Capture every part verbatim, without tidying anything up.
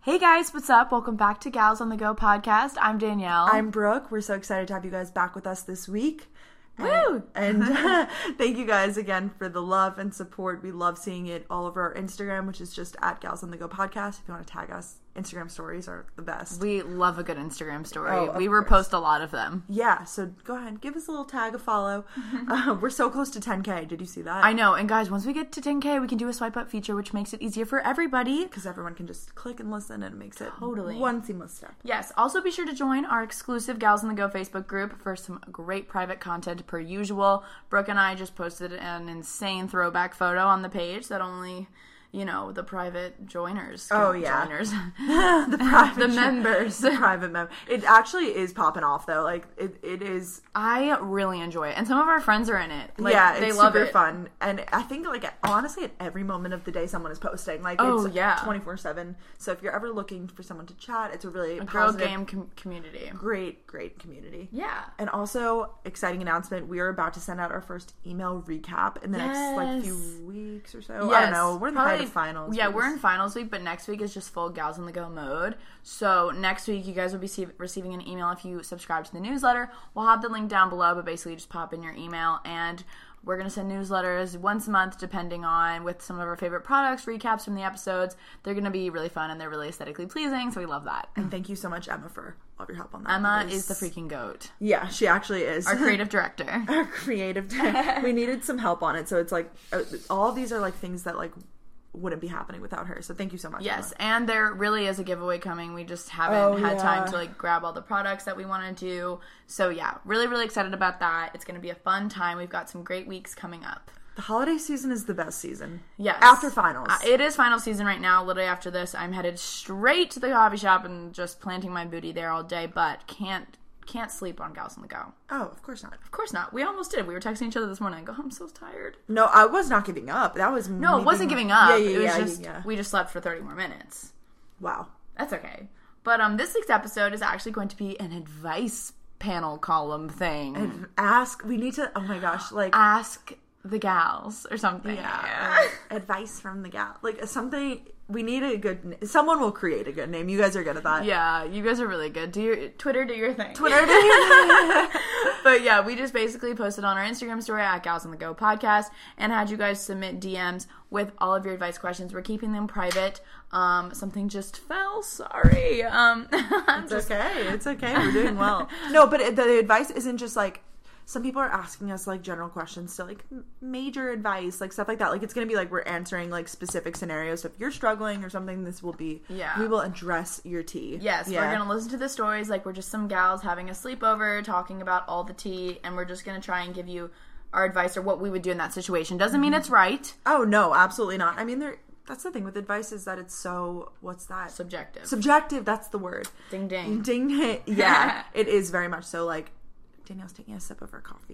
Hey guys, what's up? Welcome back to Gals on the Go podcast. I'm Danielle. I'm Brooke. We're so excited to have you guys back with us this week. Woo! And, and uh, thank you guys again for the love and support. We love seeing it all over our Instagram, which is just at Gals on the Go podcast. If you want to tag us, Instagram stories are the best. We love a good Instagram story. Oh, we course. repost a lot of them. Yeah, so go ahead, give us a little tag, a follow. uh, we're so close to ten K. Did you see that? I know. And guys, once we get to ten K, we can do a swipe up feature, which makes it easier for everybody. Because everyone can just click and listen, and it makes it Totally. one seamless step. Yes. Also, be sure to join our exclusive Gals on the Go Facebook group for some great private content per usual. Brooke and I just posted an insane throwback photo on the page that only, you know, the private joiners. Oh, yeah. Joiners. the private the members. The private member. It actually is popping off, though. Like, it, it is. I really enjoy it. And some of our friends are in it. Like, yeah, they it's love super it. fun. And I think, like, honestly, at every moment of the day, someone is posting. Like, Oh, it's yeah. twenty-four seven. So if you're ever looking for someone to chat, it's a really A girl positive, game com- community. great, great community. Yeah. And also, exciting announcement, we are about to send out our first email recap in the next, like, few Yes. weeks or so. Yes. I don't know. We're in the height Probably- of finals. Yeah, but we're it's- in finals week, but next week is just full Gals on the Go mode. So next week, you guys will be see- receiving an email if you subscribe to the newsletter. We'll have the link down below, but basically just pop in your email, and we're going to send newsletters once a month, depending on, with some of our favorite products, recaps from the episodes. They're going to be really fun, and they're really aesthetically pleasing, so we love that. And thank you so much, Emma, for all of your help on that. Emma because- is the freaking goat. Yeah, she actually is. Our creative director. Our creative. We needed some help on it, so it's like, uh, all of these are, like, things that, like, wouldn't be happening without her. So thank you so much. Yes, Emma. and there really is a giveaway coming. We just haven't Oh, had yeah. time to like grab all the products that we want to do. So yeah, really, really excited about that. It's going to be a fun time. We've got some great weeks coming up. The holiday season is the best season. Yes. After finals. Uh, it is final season right now. Literally after this, I'm headed straight to the coffee shop and just planting my booty there all day, but can't can't sleep on Gals on the Go. Oh, of course not. Of course not. We almost did. We were texting each other this morning. I go, I'm so tired. No, I was not giving up. That was No, me it wasn't being- giving up. Yeah, yeah, it was yeah, just, yeah. we just slept for thirty more minutes. Wow. That's okay. But um, this week's episode is actually going to be an advice panel column thing. And ask. We need to. Oh my gosh. Like. Ask the gals or something. Yeah. or advice from the gal. Like something. We need a good. Someone will create a good name. You guys are good at that. Yeah, you guys are really good. Do your Twitter, do your thing. Twitter. Do your But yeah, we just basically posted on our Instagram story at Gals on the Go podcast and had you guys submit D Ms with all of your advice questions. We're keeping them private. Um, something just fell. Sorry. Um, I'm It's just, okay. It's okay. We're doing well. No, but it, the advice isn't just like. Some people are asking us, like, general questions to, like, m- major advice, like, stuff like that. Like, it's going to be, like, we're answering, like, specific scenarios. So if you're struggling or something, this will be... Yeah. We will address your tea. Yes, yeah. we're going to listen to the stories like we're just some gals having a sleepover, talking about all the tea, and we're just going to try and give you our advice or what we would do in that situation. Doesn't mean it's right. Oh, no, absolutely not. I mean, there. That's the thing with advice is that it's so... What's that? Subjective. Subjective, that's the word. Ding, ding. Ding. Yeah, it is very much so, like... Danielle's taking a sip of her coffee.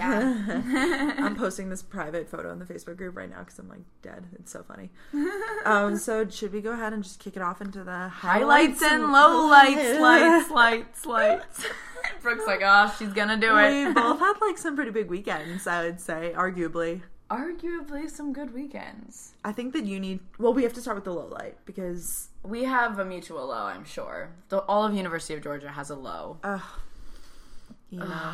Yeah. I'm posting this private photo in the Facebook group right now because I'm like dead. It's so funny. Um, so should we go ahead and just kick it off into the Highlights and lowlights, lights, lights, lights. Brooke's like, oh, she's gonna do it. We both had like some pretty big weekends, I would say, arguably. Arguably some good weekends. I think that you need, well, we have to start with the low light because... We have a mutual low, I'm sure. The, all of University of Georgia has a low. Uh, you know.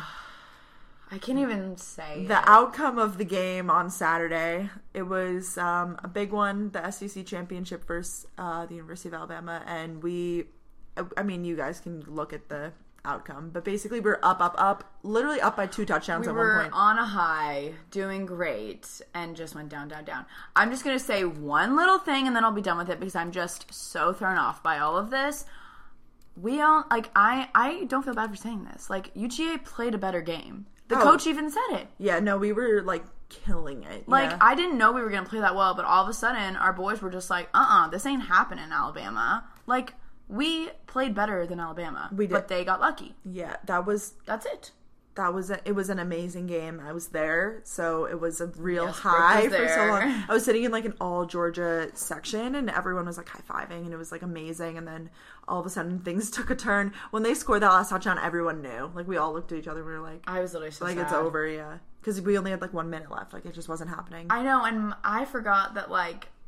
I can't even say. The outcome of the game on Saturday, it was um, a big one, the S E C championship versus uh, the University of Alabama, and we, I mean, you guys can look at the outcome, but basically we're up, up, up, literally up by two touchdowns we at were one point. on a high, doing great, and just went down, down, down. I'm just going to say one little thing, and then I'll be done with it, because I'm just so thrown off by all of this. We all, like, I, I don't feel bad for saying this. Like, U G A played a better game. The Oh. coach even said it. Yeah, no, we were, like, killing it. Like, yeah. I didn't know we were going to play that well, but all of a sudden, our boys were just like, uh-uh, this ain't happening, Alabama. Like, we played better than Alabama. We did. But they got lucky. Yeah, that was... That's it. That was a, it was an amazing game. I was there, so it was a real Yes, Brooke high was for so there. long. I was sitting in like an all Georgia section, and everyone was like high fiving, and it was like amazing. And then all of a sudden, things took a turn when they scored that last touchdown. Everyone knew. Like we all looked at each other. And we were like, I was literally so like sad. it's over, yeah, because we only had like one minute left. Like it just wasn't happening. I know, and I forgot that, like,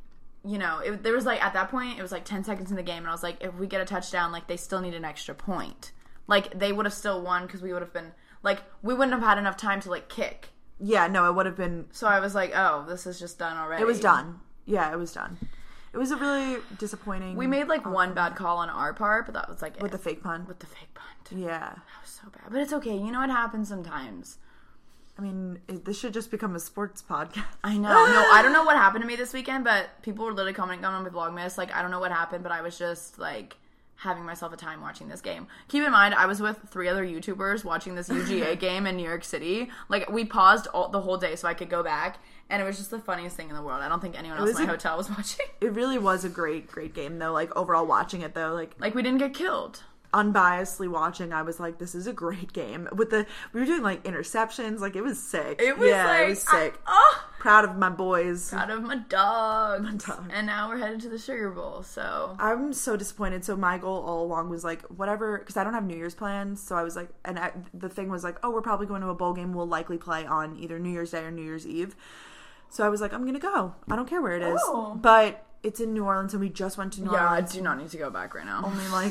you know, it, there was like, at that point, it was like ten seconds in the game, and I was like, if we get a touchdown, like, they still need an extra point. Like, they would have still won because we would have been, like, we wouldn't have had enough time to, like, kick. Yeah, no, it would have been... So I was like, oh, this is just done already. It was done. Yeah, it was done. It was a really disappointing... We made, like, one bad call on our part, but that was, like... With it. the fake punt? With the fake punt. Yeah. That was so bad. But it's okay. You know what happens sometimes. I mean, it, this should just become a sports podcast. I know. No, I don't know what happened to me this weekend, but people were literally commenting on my Vlogmas. Like, I don't know what happened, but I was just, like... having myself a time watching this game. Keep in mind, I was with three other YouTubers watching this U G A game in New York City. Like, we paused all, the whole day so I could go back, and it was just the funniest thing in the world. I don't think anyone else in my a, hotel was watching. It really was a great, great game, though. Like, overall watching it, though, like... Like, we didn't get killed. Unbiasedly watching, I was like, this is a great game. With the... We were doing, like, interceptions. Like, it was sick. It was, yeah, like... it was sick. I, oh! Proud of my boys. Proud of my dogs. My dog. And now we're headed to the Sugar Bowl, so... I'm so disappointed. So my goal all along was, like, whatever... Because I don't have New Year's plans, so I was like... And I, the thing was, like, oh, we're probably going to a bowl game. We'll likely play on either New Year's Day or New Year's Eve. So I was like, I'm going to go. I don't care where it is. Oh. But... It's in New Orleans, and we just went to New yeah, Orleans. I do not need to go back right now. Only, like,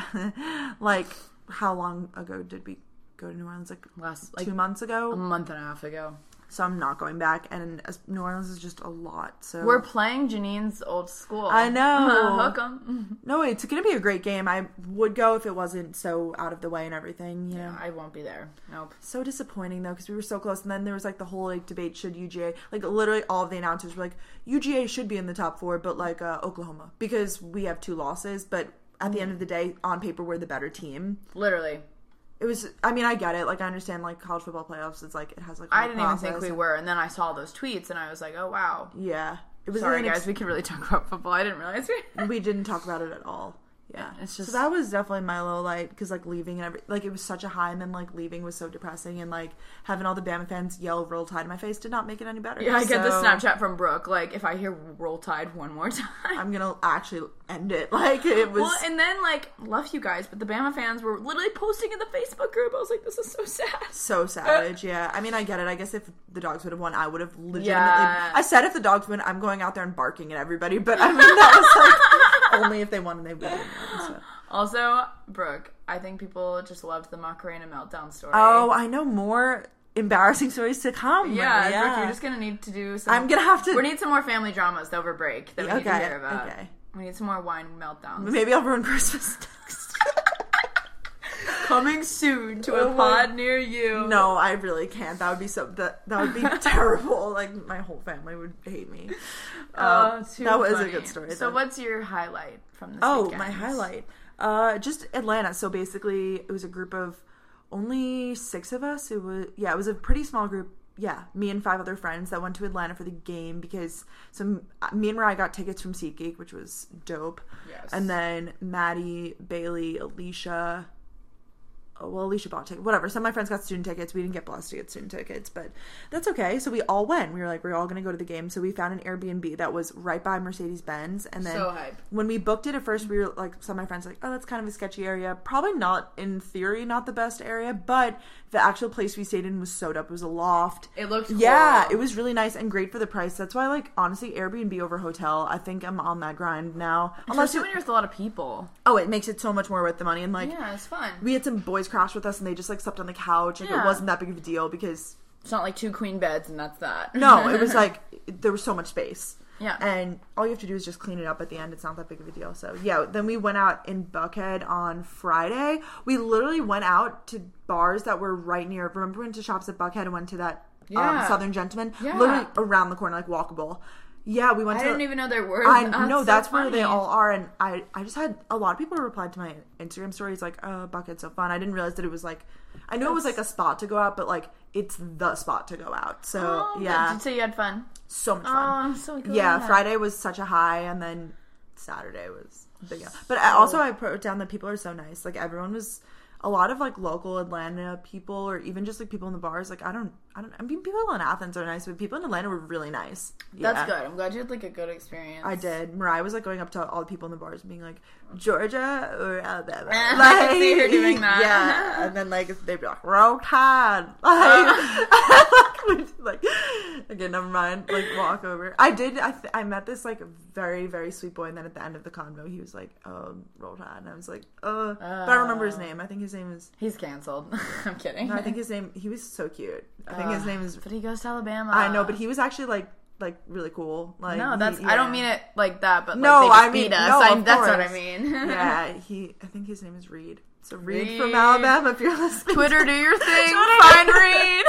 yeah. Like, how long ago did we go to New Orleans? Like, Last, like two months ago? A month and a half ago. So I'm not going back, and New Orleans is just a lot, so... We're playing Janine's old school. I know. Hook 'em. No, it's going to be a great game. I would go if it wasn't so out of the way and everything, you know? Yeah, I won't be there. Nope. So disappointing, though, because we were so close, and then there was, like, the whole, like, debate, should U G A... Like, literally all of the announcers were like, U G A should be in the top four, but, like, uh, Oklahoma. Because we have two losses, but at the end of the day, on paper, we're the better team. Literally. It was, I mean, I get it. Like, I understand, like, college football playoffs, it's like, it has, like, a I didn't process. even think we were, and then I saw those tweets, and I was like, oh, wow. Yeah. It was Sorry, really guys, ex- we can really talk about football. I didn't realize we... we didn't talk about it at all. Yeah. It's just... So that was definitely my low light, because, like, leaving and every... Like, it was such a high, and then, like, leaving was so depressing, and, like, having all the Bama fans yell Roll Tide in my face did not make it any better. Yeah, I get so... the Snapchat from Brooke. Like, if I hear Roll Tide one more time... I'm gonna actually end it. Like, it was... Well, and then, like, love you guys, but the Bama fans were literally posting in the Facebook group. I was like, this is so sad. So savage, yeah. I mean, I get it. I guess if the dogs would have won, I would have legitimately... Yeah. I said if the dogs win, I'm going out there and barking at everybody, but I mean, that was, like, only if they won and they won. So. Also, Brooke, I think people just loved the Macarena meltdown story. Oh, I know more embarrassing stories to come. Yeah, yeah. Brooke, you're just gonna need to do some... I'm gonna have to... We need some more family dramas over break that we okay, need to hear about. Okay. We need some more wine meltdowns. Maybe I'll ruin Christmas next. Coming soon to oh a pod near you. No, I really can't. That would be so... That, that would be terrible. Like, my whole family would hate me. Oh, um, too That was funny. a good story. So though. what's your highlight from this Oh, weekend? my highlight. Uh, just Atlanta. So basically, it was a group of only six of us. It was yeah, it was a pretty small group. Yeah, me and five other friends that went to Atlanta for the game because some me and Mariah got tickets from SeatGeek, which was dope. Yes. And then Maddie, Bailey, Alicia. Oh, well, Alicia bought tickets. Whatever. Some of my friends got student tickets. We didn't get blessed to get student tickets, but that's okay. So we all went. We were like, we're all going to go to the game. So we found an Airbnb that was right by Mercedes-Benz. And then So hype. when we booked it at first, we were like, some of my friends were like, oh, that's kind of a sketchy area. Probably not, in theory, not the best area, but the actual place we stayed in was so dope. It was a loft. It looked cool. Yeah, it was really nice and great for the price. That's why, like, honestly, Airbnb over hotel, I think I'm on that grind now. Unless when you're with a lot of people. Oh, it makes it so much more worth the money. And, like, yeah, it's fun. We had some boys crash with us, and they just, like, slept on the couch. Like, yeah. It wasn't that big of a deal because... It's not like two queen beds and that's that. No, it was, like, there was so much space. Yeah. And all you have to do is just clean it up at the end. It's not that big of a deal. So, yeah, then we went out in Buckhead on Friday. We literally went out to bars that were right near... Remember we went to Shops at Buckhead and went to that yeah. um, Southern Gentleman? Yeah. Literally around the corner, like, walkable. Yeah, we went I to... didn't even know there were. I that's know, so that's funny. where they all are. And I, I just had... A lot of people replied to my Instagram stories like, oh, Buckhead's so fun. I didn't realize that it was, like... I knew that's... it was, like, a spot to go out, but, like, it's the spot to go out. So, oh, yeah. Did you say you had fun? So much fun. Oh, I'm so glad. Yeah, Friday was such a high, and then Saturday was big. But I, also, I wrote down that people are so nice. Like, everyone was... A lot of, like, local Atlanta people, or even just, like, people in the bars, like, I don't, I don't, I mean, people in Athens are nice, but people in Atlanta were really nice. That's yeah. good. I'm glad you had, like, a good experience. I did. Mariah was, like, going up to all the people in the bars and being like, Georgia or Alabama? Like, I can see her doing that. Yeah. And then, like, they'd be like, Roll Tide. Like, like, okay, never mind. Like, walk over. I did. I th- I met this like very very sweet boy, and then at the end of the convo, he was like, "Oh, roll tide," and I was like, "Uh," but I don't remember his name. I think his name is. He's canceled. I'm kidding. No, I think his name. He was so cute. I think uh, his name is. But he goes to Alabama. I know, but he was actually like. Like really cool. Like no, that's he, yeah. I don't mean it like that, but like, no, they just I mean beat us. no, I, of that's course. what I mean. Yeah, he. I think his name is Reed. So Reed, Reed. from Alabama. If you're listening, Twitter, do your thing. Twitter. Find Reed.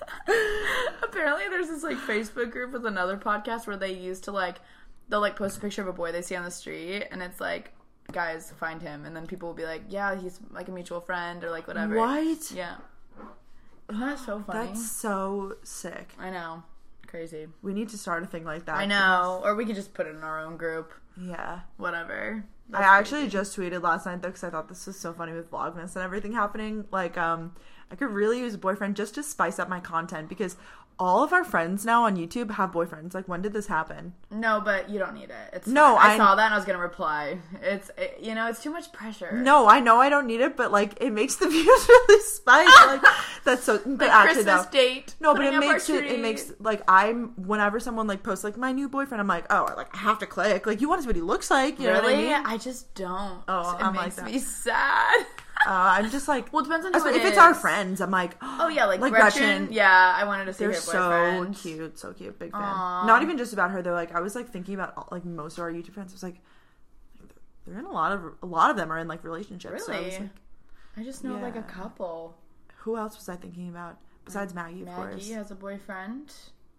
Apparently, there's this like Facebook group with another podcast where they used to like they'll like post a picture of a boy they see on the street, and it's like, guys, find him, and then people will be like, yeah, he's like a mutual friend or like whatever. What? Yeah. Isn't that so funny? That's so sick. I know. Crazy. We need to start a thing like that. I know. Or we could just put it in our own group. Yeah. Whatever. That's I actually crazy. just tweeted last night though because I thought this was so funny with Vlogmas and everything happening. Like, um, I could really use a boyfriend just to spice up my content because all of our friends now on YouTube have boyfriends. Like, when did this happen? No, but you don't need it. It's no, I, I saw that and I was gonna reply. It's it, you know, it's too much pressure. No, I know I don't need it, but like it makes the views really spiced. Like that's so. But like actually, Christmas though, date. No, but it makes it. It makes like I'm whenever someone like posts like my new boyfriend, I'm like, oh, like I have to click. Like you want to see what he looks like. You really? know what I mean? I just don't. Oh, it I'm makes like that. me sad. Uh, I'm just like, well, it depends on who if it it's is. our friends. I'm like, oh yeah, like, like Gretchen, Gretchen. Yeah, I wanted to see They're her boyfriend. so cute, so cute, big fan. Aww. Not even just about her. They're like, I was like thinking about like most of our YouTube friends. I was like, they're in a lot of a lot of them are in like relationships. Really? So I, was like, I just know yeah. like a couple. Who else was I thinking about besides Maggie? Of Maggie course, Maggie has a boyfriend.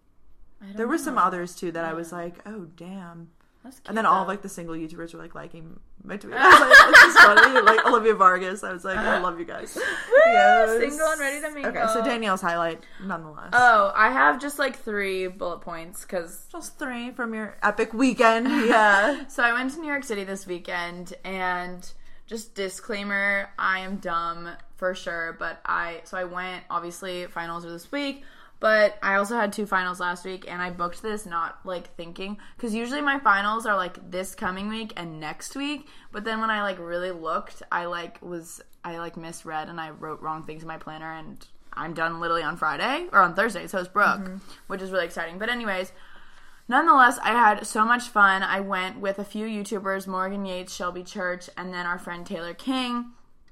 I don't there were know. some others too that yeah. I was like, oh damn. That's cute, and then though. all of like the single YouTubers were like liking my tweet. I was like, this is funny. Like Olivia Vargas. I was like, I love you guys. Yes. Single and ready to mingle. Okay, so Danielle's highlight, nonetheless. Oh, I have just like three bullet points because just three from your epic weekend. Yeah. So I went to New York City this weekend, and just disclaimer, I am dumb for sure. But I so I went. Obviously, finals are this week. But I also had two finals last week, and I booked this not, like, thinking. Because usually my finals are, like, this coming week and next week. But then when I, like, really looked, I, like, was... I, like, misread, and I wrote wrong things in my planner, and I'm done literally on Friday. Or on Thursday, so it's Brooke, mm-hmm. which is really exciting. But anyways, nonetheless, I had so much fun. I went with a few YouTubers, Morgan Yates, Shelby Church, and then our friend Taylor King.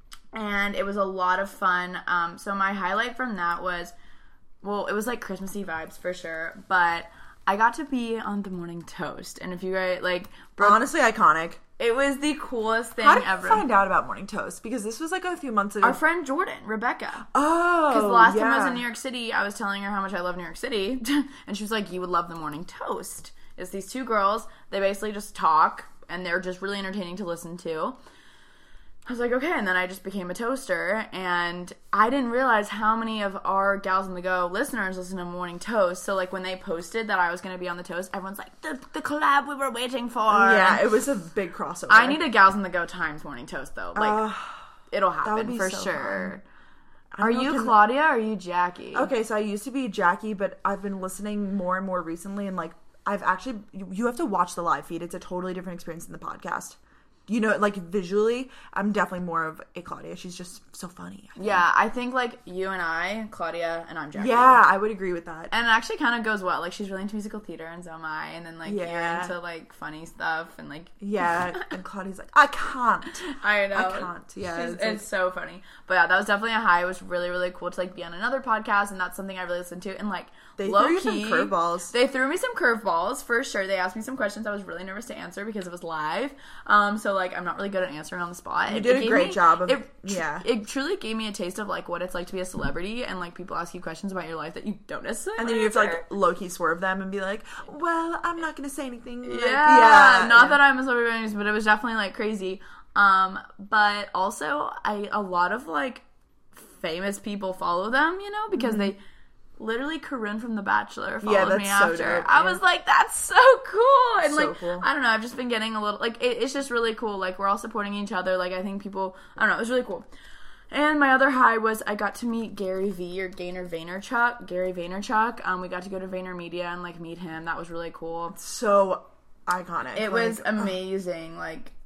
And it was a lot of fun. Um, so my highlight from that was... Well, it was like Christmassy vibes for sure, but I got to be on the morning toast. And if you guys like, Brooke, honestly, iconic. It was the coolest thing How did ever. you find out about morning toast? Because this was like a few months ago. Our friend Jordan, Rebecca. Oh, because the last yeah. time I was in New York City, I was telling her how much I love New York City, and she was like, "You would love the morning toast." It's these two girls. They basically just talk, and they're just really entertaining to listen to. I was like, okay, and then I just became a toaster, and I didn't realize how many of our Gals on the Go listeners listen to Morning Toast, so, like, when they posted that I was going to be on the toast, everyone's like, the, the collab we were waiting for. Yeah, and it was a big crossover. I need a Gals on the Go times Morning Toast, though. Like, uh, it'll happen for so sure. Are you can... Claudia or are you Jackie? Okay, so I used to be Jackie, but I've been listening more and more recently, and, like, I've actually, you have to watch the live feed. It's a totally different experience than the podcast. You know, like, visually, I'm definitely more of a Claudia. She's just so funny. I yeah, I think, like, you and I, Claudia, and I'm Jackie. Yeah, I would agree with that. And it actually kind of goes well. Like, she's really into musical theater, and so am I. And then, like, yeah. you're into, like, funny stuff, and, like... Yeah, and Claudia's like, I can't. I know. I can't. Yeah, it's, it's, it's like... so funny. But, yeah, that was definitely a high. It was really, really cool to, like, be on another podcast, and that's something I really listened to. And, like, They low threw you key, some curveballs. They threw me some curveballs, for sure. They asked me some questions I was really nervous to answer because it was live. Um, so, like, I'm not really good at answering on the spot. You It, did it a great me, job of, it, yeah. It truly gave me a taste of, like, what it's like to be a celebrity, and, like, people ask you questions about your life that you don't necessarily And then you have to, answer. like, low-key swerve them and be like, well, I'm not going to say anything. Like, yeah, yeah. Not yeah. that I'm a celebrity, but it was definitely, like, crazy. Um, but also, I a lot of, like, famous people follow them, you know, because mm-hmm. they... Literally, Corinne from The Bachelor followed yeah, that's me after. So dope, I yeah. was like, that's so cool. And, so like, cool. I don't know, I've just been getting a little, like, it, it's just really cool. Like, we're all supporting each other. Like, I think people, I don't know, it was really cool. And my other high was I got to meet Gary V or Gaynor Vaynerchuk. Gary Vaynerchuk. Um, we got to go to VaynerMedia and, like, meet him. That was really cool. So iconic. It like, was amazing. Uh, like,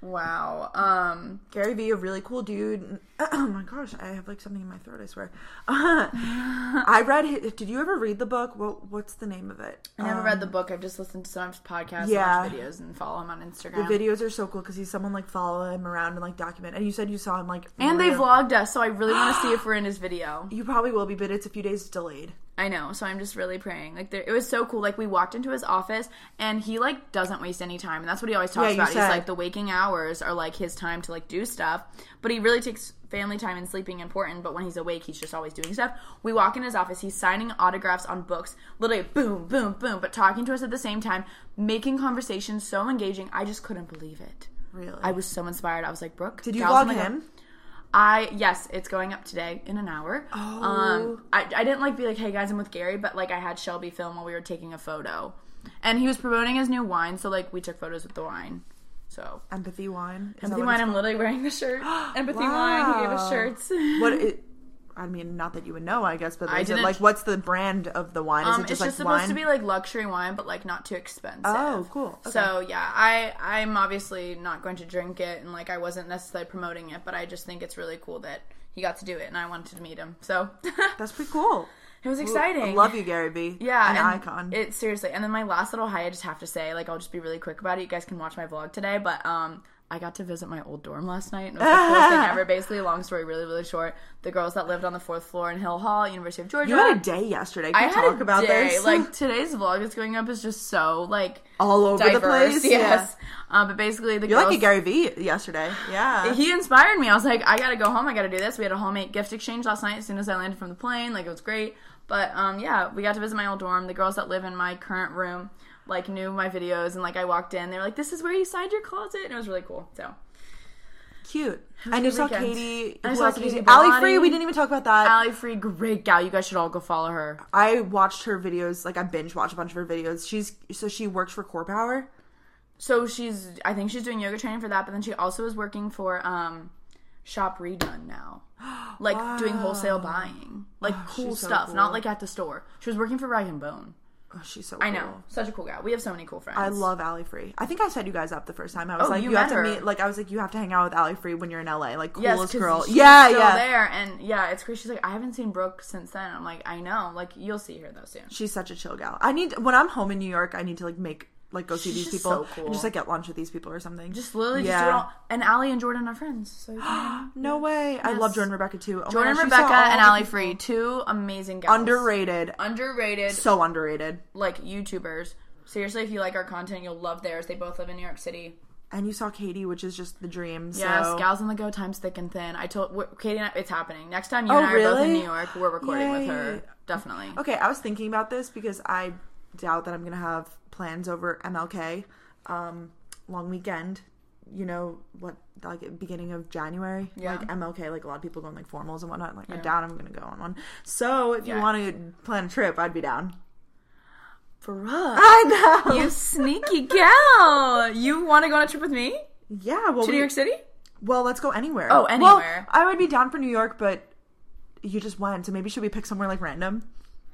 Wow. Um, Gary Vee, a really cool dude. Oh my gosh, I have like something in my throat, I swear. Uh, I read his, did you ever read the book? What What's the name of it? I never um, read the book. I've just listened to some of his podcasts yeah. and watched videos and follow him on Instagram. The videos are so cool because he's someone like follow him around and like document. And you said you saw him like. And they real. vlogged us, so I really want to see if we're in his video. You probably will be, but it's a few days delayed. I know, so I'm just really praying. Like, there, it was so cool. Like, we walked into his office, and he, like, doesn't waste any time. And that's what he always talks Yeah, about. said. He's like, the waking hours are, like, his time to, like, do stuff. But he really takes family time and sleeping important. But when he's awake, he's just always doing stuff. We walk in his office. He's signing autographs on books. Literally, boom, boom, boom. But talking to us at the same time. Making conversations so engaging. I just couldn't believe it. Really? I was so inspired. I was like, Brooke. Did you gals vlog on the him? go. I, yes, it's going up today in an hour. Oh. Um, I, I didn't, like, be like, hey, guys, I'm with Gary, but, like, I had Shelby film while we were taking a photo. And he was promoting his new wine, so, like, we took photos with the wine. So. Empathy wine? Is Empathy wine, I'm literally wearing the shirt. Empathy Wow. wine, he gave us shirts. What it... I mean, not that you would know, I guess, but I is it, didn't- like, what's the brand of the wine? Is Um, it just it's like just supposed wine? to be, like, luxury wine, but, like, not too expensive. Oh, cool. Okay. So, yeah, I, I'm obviously not going to drink it, and, like, I wasn't necessarily promoting it, but I just think it's really cool that he got to do it, and I wanted to meet him. So, That's pretty cool. it was exciting. I love you, Gary Vee. Yeah, An and icon. It seriously. And then my last little high, I just have to say, like, I'll just be really quick about it. You guys can watch my vlog today, but um, I got to visit my old dorm last night, and it was the coolest thing ever. Basically, long story, really, really short. The girls that lived on the fourth floor in Hill Hall, University of Georgia. You had a day yesterday. Can I you had talk a about day. this? Like, today's vlog that's going up is just so, like, all over diverse. the place. Yes. Um, but basically, the You're girls... like a Gary Vee yesterday. Yeah. He inspired me. I was like, I gotta go home. I gotta do this. We had a homemade gift exchange last night as soon as I landed from the plane. Like, it was great. But, um, yeah, we got to visit my old dorm. The girls that live in my current room, like, knew my videos. And, like, I walked in. They were like, this is where you signed your closet. And it was really cool. So. Cute. was And a you saw weekend. Katie. I who saw else did you Katie see? Ali Bellotti. Free. We didn't even talk about that. Ali Free, great gal. You guys should all go follow her. I watched her videos. Like, I binge watched a bunch of her videos. She's so she works for Core Power. So she's, I think she's doing yoga training for that. But then she also is working for um, Shop Redone now. Like, Wow. doing wholesale buying. Like, Oh, cool she's so stuff. cool. Not, like, at the store. She was working for Rag and Bone. Oh, she's so I cool. know. Such a cool gal. We have so many cool friends. I love Ali Free. I think I set you guys up the first time. I was Oh, like, you you, have met to her. meet. Like, I was like, you have to hang out with Ali Free when you're in L A. Like, Yes, coolest 'cause girl. she's Yeah, still yeah. there, and yeah, it's crazy. She's like, I haven't seen Brooke since then. I'm like, I know. Like, you'll see her though soon. She's such a chill gal. I need when I'm home in New York. I need to like make like go see She's these just people so cool. and just like get lunch with these people or something. Just literally, Yeah. just do it all. And Allie and Jordan are friends. So you can, No way. I Yes. love Jordan and Rebecca too. Oh my Jordan, gosh, you saw Rebecca, all and the Allie people. Free, two amazing gals. Underrated. Underrated. So underrated. Like YouTubers. Seriously, if you like our content, you'll love theirs. They both live in New York City. And you saw Katie, which is just the dream. So. Yes, gals on the go, times thick and thin. I told we're- Katie and I, it's happening. Next time you Oh, and I are both in really? New York, we're recording with Yay. her. Definitely. Okay, I was thinking about this because I doubt that I'm gonna have plans over M L K. Um, long weekend. You know what? Like beginning of January. Yeah. Like M L K. Like a lot of people go on like formals and whatnot. Like I Yeah. doubt I'm gonna go on one. So if you Yeah. want to plan a trip, I'd be down. Brooke, I know. you sneaky gal. You want to go on a trip with me yeah. Well, to we- New York City? Well, let's go anywhere. Oh, Well, anywhere. I would be down for New York, but you just went, so maybe should we pick somewhere like random?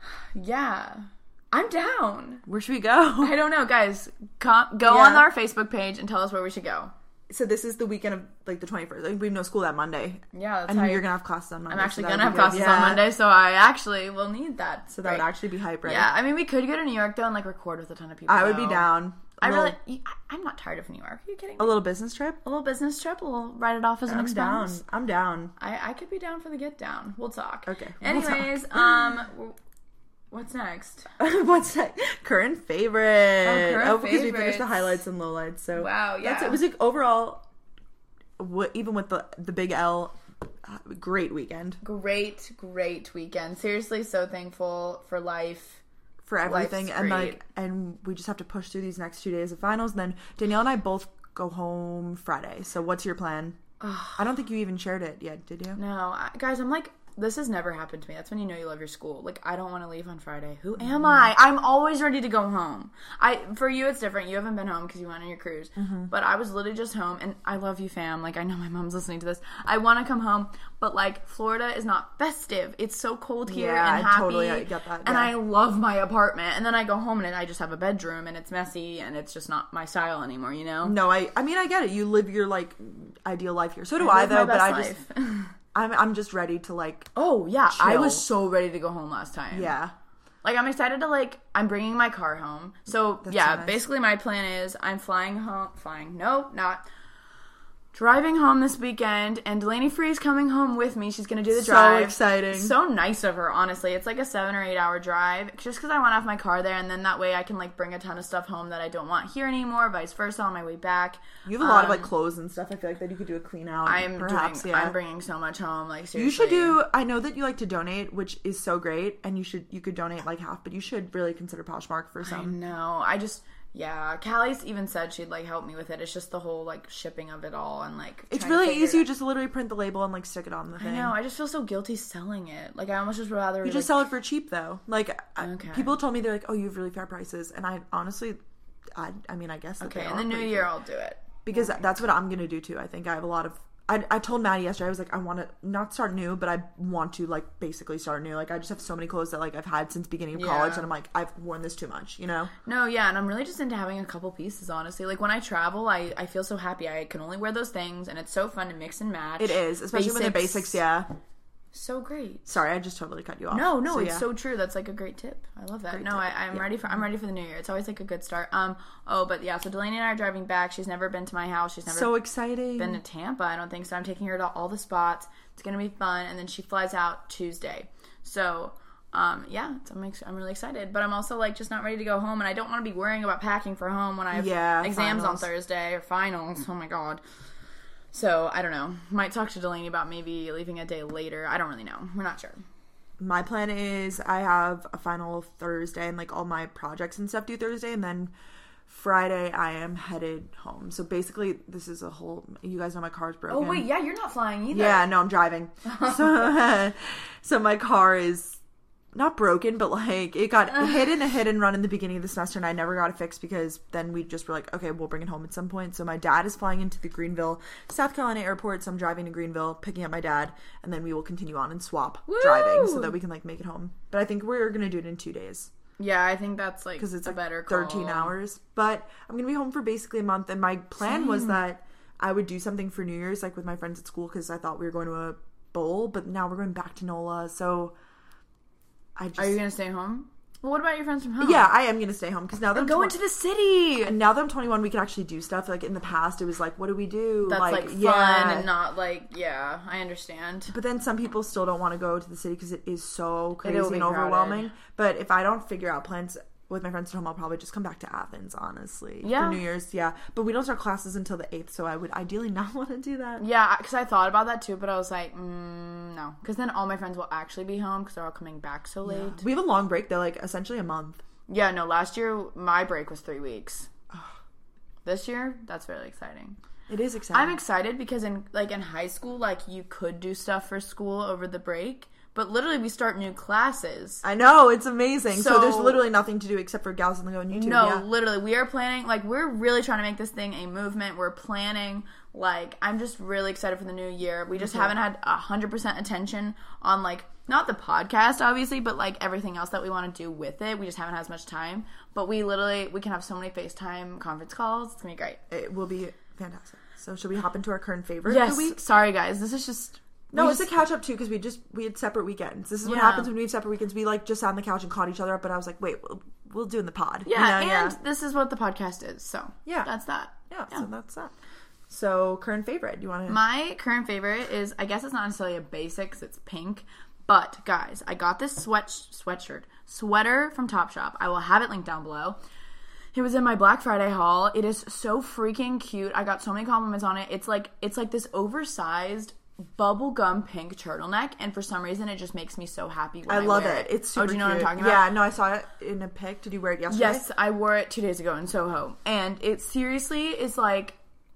Yeah. I'm down. Where should we go? I don't know, guys. Com- go Yeah. on our Facebook page and tell us where we should go. So this is the weekend of like the twenty-first. Like, we have no school that Monday. Yeah, that's And how you're you- gonna have classes on Monday. I'm actually so gonna that have would be good. classes Yeah. on Monday, so I actually will need that. So that Great. would actually be hype, right? Yeah, I mean, we could go to New York though and like record with a ton of people. I would be though. down. A I little, really, I- I'm not tired of New York. Are you kidding me? a little business trip. A little business trip. We'll write it off as an I'm down. expense. I'm down. I, I could be down for the get down. We'll talk. Okay, we'll talk. Anyways, um, w- what's next? What's that? Current favorite. Oh, current oh, because we finished the favorites. highlights and lowlights. So Wow, That's yeah. it. It was like overall, what, even with the the big L, uh, great weekend Great, great weekend. Seriously, so thankful for life. for everything, Life's and great. like, and we just have to push through these next two days of finals. And then Danielle and I both go home Friday. So what's your plan? I don't think you even shared it yet, did you? No, I, guys, I'm like this has never happened to me. That's when you know you love your school. Like, I don't want to leave on Friday. Who am I? I'm always ready to go home. I For you, it's different. You haven't been home because you went on your cruise. Mm-hmm. But I was literally just home, and I love you, fam. Like, I know my mom's listening to this. I want to come home, but, like, Florida is not festive. It's so cold here yeah, and happy. I totally get that. Yeah. And I love my apartment. And then I go home, and I just have a bedroom, and it's messy, and it's just not my style anymore, you know? No, I I mean, I get it. You live your, like, ideal life here. So do I, I though, but I just... I'm I'm just ready to, like, oh yeah, chill. I was so ready to go home last time. Yeah, like I'm excited to like I'm bringing my car home. So That's yeah, so nice. Basically my plan is I'm flying home. Flying? No, not. Driving home this weekend, and Delaney Free is coming home with me. She's going to do the so drive. So exciting. So nice of her, honestly. It's like a seven or eight hour drive, just because I want to have my car there, and then that way I can like bring a ton of stuff home that I don't want here anymore, vice versa, on my way back. You have a lot um, of like clothes and stuff. I feel like that you could do a clean out. I'm perhaps, doing, yeah. I'm bringing so much home. Like seriously, you should do. I know that you like to donate, which is so great, and you should you could donate like half, but you should really consider Poshmark for some. I know. I just. Yeah, Callie's even said she'd, like, help me with it. It's just the whole, like, shipping of it all and, like... It's really easy. You just literally print the label and, like, stick it on the thing. I know. I just feel so guilty selling it. Like, I almost just rather... You like, just sell it for cheap, though. Like, okay. I, people told me, they're like, oh, you have really fair prices. And I honestly... I I mean, I guess that Okay, they in are the new year, fair. I'll do it. Because okay. that's what I'm going to do, too. I think I have a lot of... I, I told Maddie yesterday, I was like, I want to not start new, but I want to, like, basically start new. Like, I just have so many clothes that, like, I've had since beginning of yeah. college, and I'm like, I've worn this too much, you know? No, yeah, and I'm really just into having a couple pieces, honestly. Like, when I travel, I, I feel so happy. I can only wear those things, and it's so fun to mix and match. It is, especially basics. When they're basics, yeah. So great. Sorry, I just totally cut you off. No, no, so, it's yeah. so true. That's like a great tip. I love that. Great no, tip. I, I'm yeah. ready for I'm ready for the new year. It's always like a good start. Um, oh, but yeah, so Delaney and I are driving back. She's never been to my house. She's never so exciting. been to Tampa. I don't think so. I'm taking her to all the spots. It's gonna be fun, and then she flies out Tuesday. So, um, yeah, I'm ex- I'm really excited. But I'm also like just not ready to go home, and I don't want to be worrying about packing for home when I have yeah, exams finals. on Thursday or finals. Oh my god. So I don't know. Might talk to Delaney about maybe leaving a day later. I don't really know. We're not sure. My plan is I have a final Thursday and like all my projects and stuff due Thursday, and then Friday I am headed home. So basically this is a whole, you guys know my car's broken. Oh wait, yeah, you're not flying either. Yeah, no, I'm driving. so, so my car is not broken, but like it got hit in a hit and run in the beginning of the semester, and I never got it fixed because then we just were like, okay, we'll bring it home at some point. So my dad is flying into the Greenville, South Carolina airport, so I'm driving to Greenville, picking up my dad, and then we will continue on and swap Woo! driving so that we can like make it home. But I think we're gonna do it in two days. Yeah, I think that's like because it's a like better call. thirteen hours. But I'm gonna be home for basically a month, and my plan Same. was that I would do something for New Year's, like with my friends at school, because I thought we were going to a bowl, but now we're going back to NOLA, so. I just, Are you gonna stay home? Well, what about your friends from home? Yeah, I am gonna stay home because now that and I'm go tw- into the city. And now that I'm twenty-one, we can actually do stuff. Like in the past, it was like, what do we do? That's like, like fun yeah. and not like yeah. I understand. But then some people still don't want to go to the city because it is so crazy and crowded. overwhelming. But if I don't figure out plans with my friends at home, I'll probably just come back to Athens, honestly. Yeah. For New Year's, yeah. But we don't start classes until the eighth, so I would ideally not want to do that. Yeah, because I thought about that too, but I was like, mm, no. Because then all my friends will actually be home because they're all coming back so late. Yeah. We have a long break, though, like essentially a month. Yeah, no, last year my break was three weeks. This year, that's really exciting. It is exciting. I'm excited because in like in high school, like you could do stuff for school over the break. But literally, we start new classes. I know, it's amazing. So, so there's literally nothing to do except for Gals on the Go on YouTube. No, yeah. literally, we are planning, like, we're really trying to make this thing a movement. We're planning, like, I'm just really excited for the new year. We just okay. haven't had one hundred percent attention on, like, not the podcast, obviously, but, like, everything else that we want to do with it. We just haven't had as much time. But we literally, we can have so many FaceTime conference calls. It's going to be great. It will be fantastic. So, should we hop into our current favorite yes. of the week? Sorry, guys. This is just... No, we it's just, a catch up too because we just we had separate weekends. This is what yeah. happens when we have separate weekends. We like just sat on the couch and caught each other up, but I was like, wait, we'll, we'll do in the pod. Yeah, you know, and yeah. this is what the podcast is. So yeah, that's that. Yeah, yeah, so that's that. So current favorite, do you want to? My current favorite is, I guess it's not necessarily a basic because it's pink, but guys, I got this sweat sweatshirt sweater from Topshop. I will have it linked down below. It was in my Black Friday haul. It is so freaking cute. I got so many compliments on it. It's like it's like this oversized bubblegum pink turtleneck, and for some reason it just makes me so happy when I, I love wear it. it. It's super Oh, do you know cute. what I'm talking about? Yeah, no, I saw it in a pic. Did you wear it yesterday? Yes, I wore it two days ago in Soho, and it seriously is like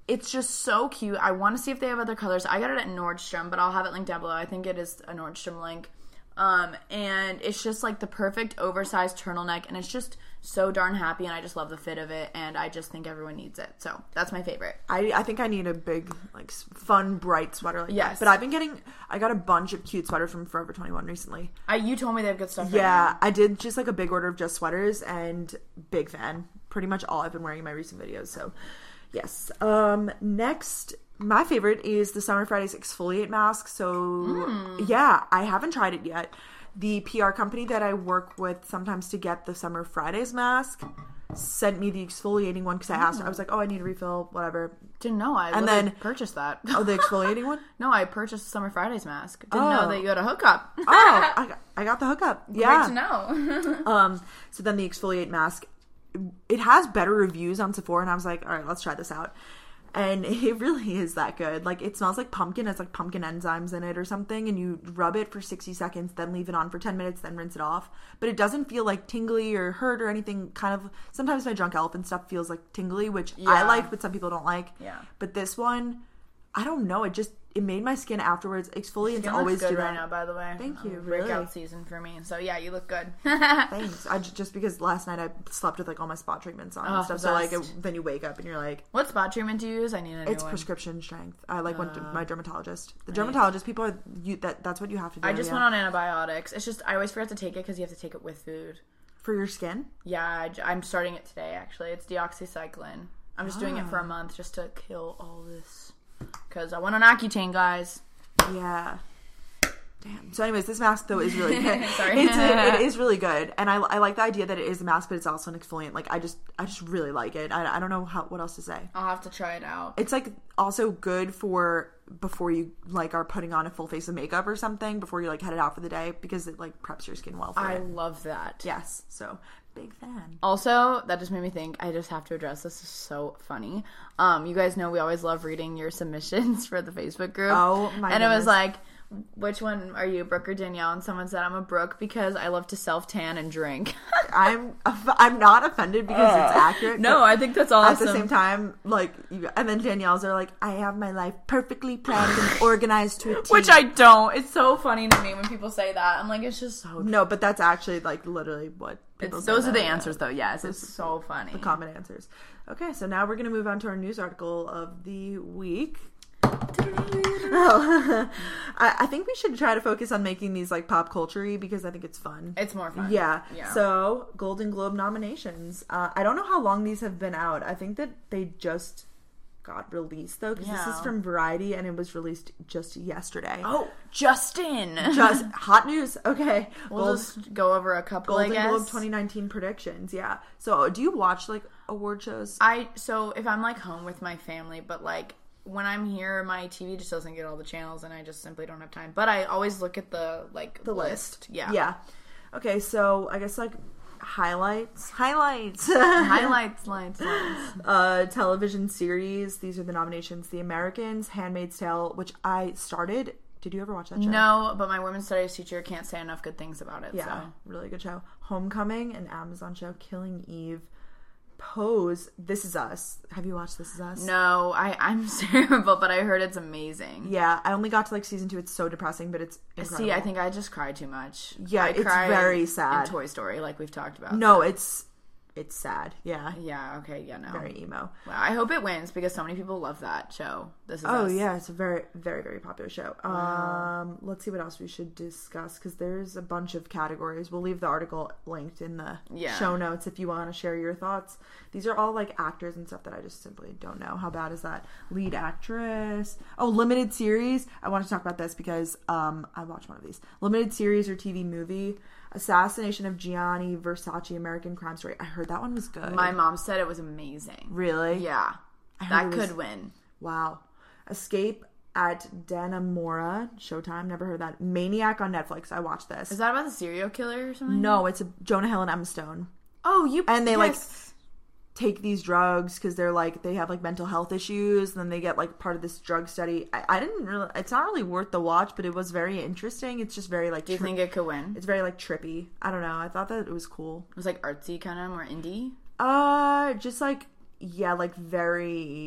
it's just so cute. I want to see if they have other colors. I got it at Nordstrom, but I'll have it linked down below. I think it is a Nordstrom link. Um, and it's just like the perfect oversized turtleneck, and it's just so darn happy, and I just love the fit of it, and I just think everyone needs it. So that's my favorite. I, I think I need a big, like, fun, bright sweater like yes. that. But I've been getting, I got a bunch of cute sweaters from Forever twenty-one recently. I, you told me they have good stuff. Yeah, right now. I did just like a big order of just sweaters, and big fan. Pretty much all I've been wearing in my recent videos, so yes. Um, next, my favorite is the Summer Fridays exfoliate mask. So mm. yeah, I haven't tried it yet. The P R company that I work with sometimes to get the Summer Fridays mask sent me the exfoliating one because I asked her. I was like, oh, I need a refill, whatever. Didn't know. I and then purchased that. Oh, the exfoliating one? No, I purchased the Summer Fridays mask. Didn't oh. know that you had a hookup. oh, I got, I got the hookup. Yeah. Great to know. um, so then the exfoliate mask, it has better reviews on Sephora, and I was like, all right, let's try this out. And it really is that good. Like, it smells like pumpkin. It's like pumpkin enzymes in it or something. And you rub it for sixty seconds, then leave it on for ten minutes, then rinse it off. But it doesn't feel like tingly or hurt or anything. Kind of, sometimes my Drunk Elephant stuff feels like tingly, which yeah. I like, but some people don't like. Yeah. But this one, I don't know. It just, it made my skin afterwards. Exfoliants skin always looks good do that. right now, by the way. Thank you. Um, really. Breakout season for me. So yeah, you look good. Thanks. I just, just because last night I slept with like all my spot treatments on oh, and stuff. So like it, then you wake up and you're like, what spot treatment do you use? I need a new it's one. prescription strength. I like uh, went to my dermatologist. The nice. dermatologist people are you that that's what you have to do. I just yeah. went on antibiotics. It's just I always forget to take it because you have to take it with food. For your skin? Yeah, I, I'm starting it today. Actually, it's deoxycycline. I'm just ah. doing it for a month just to kill all this because I went on Accutane, guys. Yeah. Damn. So anyways, this mask though is really good. Sorry. It's a, it is really good. And I, I like the idea that it is a mask, but it's also an exfoliant. Like I just I just really like it. I, I don't know how what else to say. I'll have to try it out. It's like also good for before you like are putting on a full face of makeup or something before you like headed out for the day because it like preps your skin well for I it. I love that. Yes. So big fan. Also, that just made me think I just have to address this. This is so funny. Um, you guys know we always love reading your submissions for the Facebook group. Oh my And goodness. it was like, which one are you, Brooke or Danielle? And someone said I'm a Brooke because I love to self tan and drink. I'm I'm not offended because uh, it's accurate. No, I think that's awesome. At the same time, like, you, and then Danielle's are like, I have my life perfectly planned and organized to a T. Which I don't. It's so funny to me when people say that. I'm like, it's just so. No, but that's actually like literally what people it's, say. Those are the that. answers, though. Yes, it's so funny. The common answers. Okay, so now we're gonna move on to our news article of the week. Oh, I, I think we should try to focus on making these like pop culture-y because I think it's fun. It's more fun. Yeah. yeah. So, Golden Globe nominations. Uh, I don't know how long these have been out. I think that they just got released though because yeah. this is from Variety and it was released just yesterday. Oh, Justin! Just hot news. Okay, we'll Gold, just go over a couple. Golden I guess. Globe twenty nineteen predictions. Yeah. So, do you watch like award shows? I so if I'm like home with my family, but like. When I'm here, my T V just doesn't get all the channels, and I just simply don't have time. But I always look at the like the list. list. Yeah, yeah. Okay, so I guess like highlights, highlights, highlights, lights, lights. Uh, television series. These are the nominations: The Americans, Handmaid's Tale, which I started. Did you ever watch that show? No, but my women's studies teacher can't say enough good things about it. Yeah, so. really good show. Homecoming, an Amazon show. Killing Eve. Pose, This Is Us. Have you watched This Is Us? No, I, I'm terrible, but I heard it's amazing. Yeah, I only got to like season two. It's so depressing, but it's incredible. See, I think I just cried too much. Yeah, I it's very sad. In Toy Story, like we've talked about. No, so. it's it's sad. Yeah. Yeah, okay, yeah, no. Very emo. Well, I hope it wins because so many people love that show. This Is Oh, Us. yeah, it's a very, very, very popular show. Wow. Um, let's see what else we should discuss because there's a bunch of categories. We'll leave the article linked in the yeah. show notes if you want to share your thoughts. These are all like actors and stuff that I just simply don't know. How bad is that? Lead actress. Oh, limited series. I want to talk about this because um, I watched one of these. Limited series or T V movie. Assassination of Gianni Versace, American Crime Story. I heard that one was good. My mom said it was amazing. Really? Yeah. That could was, win. Wow. Escape at Dannemora. Showtime. Never heard that. Maniac on Netflix. I watched this. Is that about the serial killer or something? No, it's a Jonah Hill and Emma Stone. Oh, you... And they, yes. like... take these drugs because they're like they have like mental health issues and then they get like part of this drug study. I, I didn't really it's not really worth the watch, but it was very interesting. It's just very like do you tri- think it could win? It's very like trippy. I don't know, I thought that it was cool. It was like artsy kind of, more indie. Uh just like yeah like very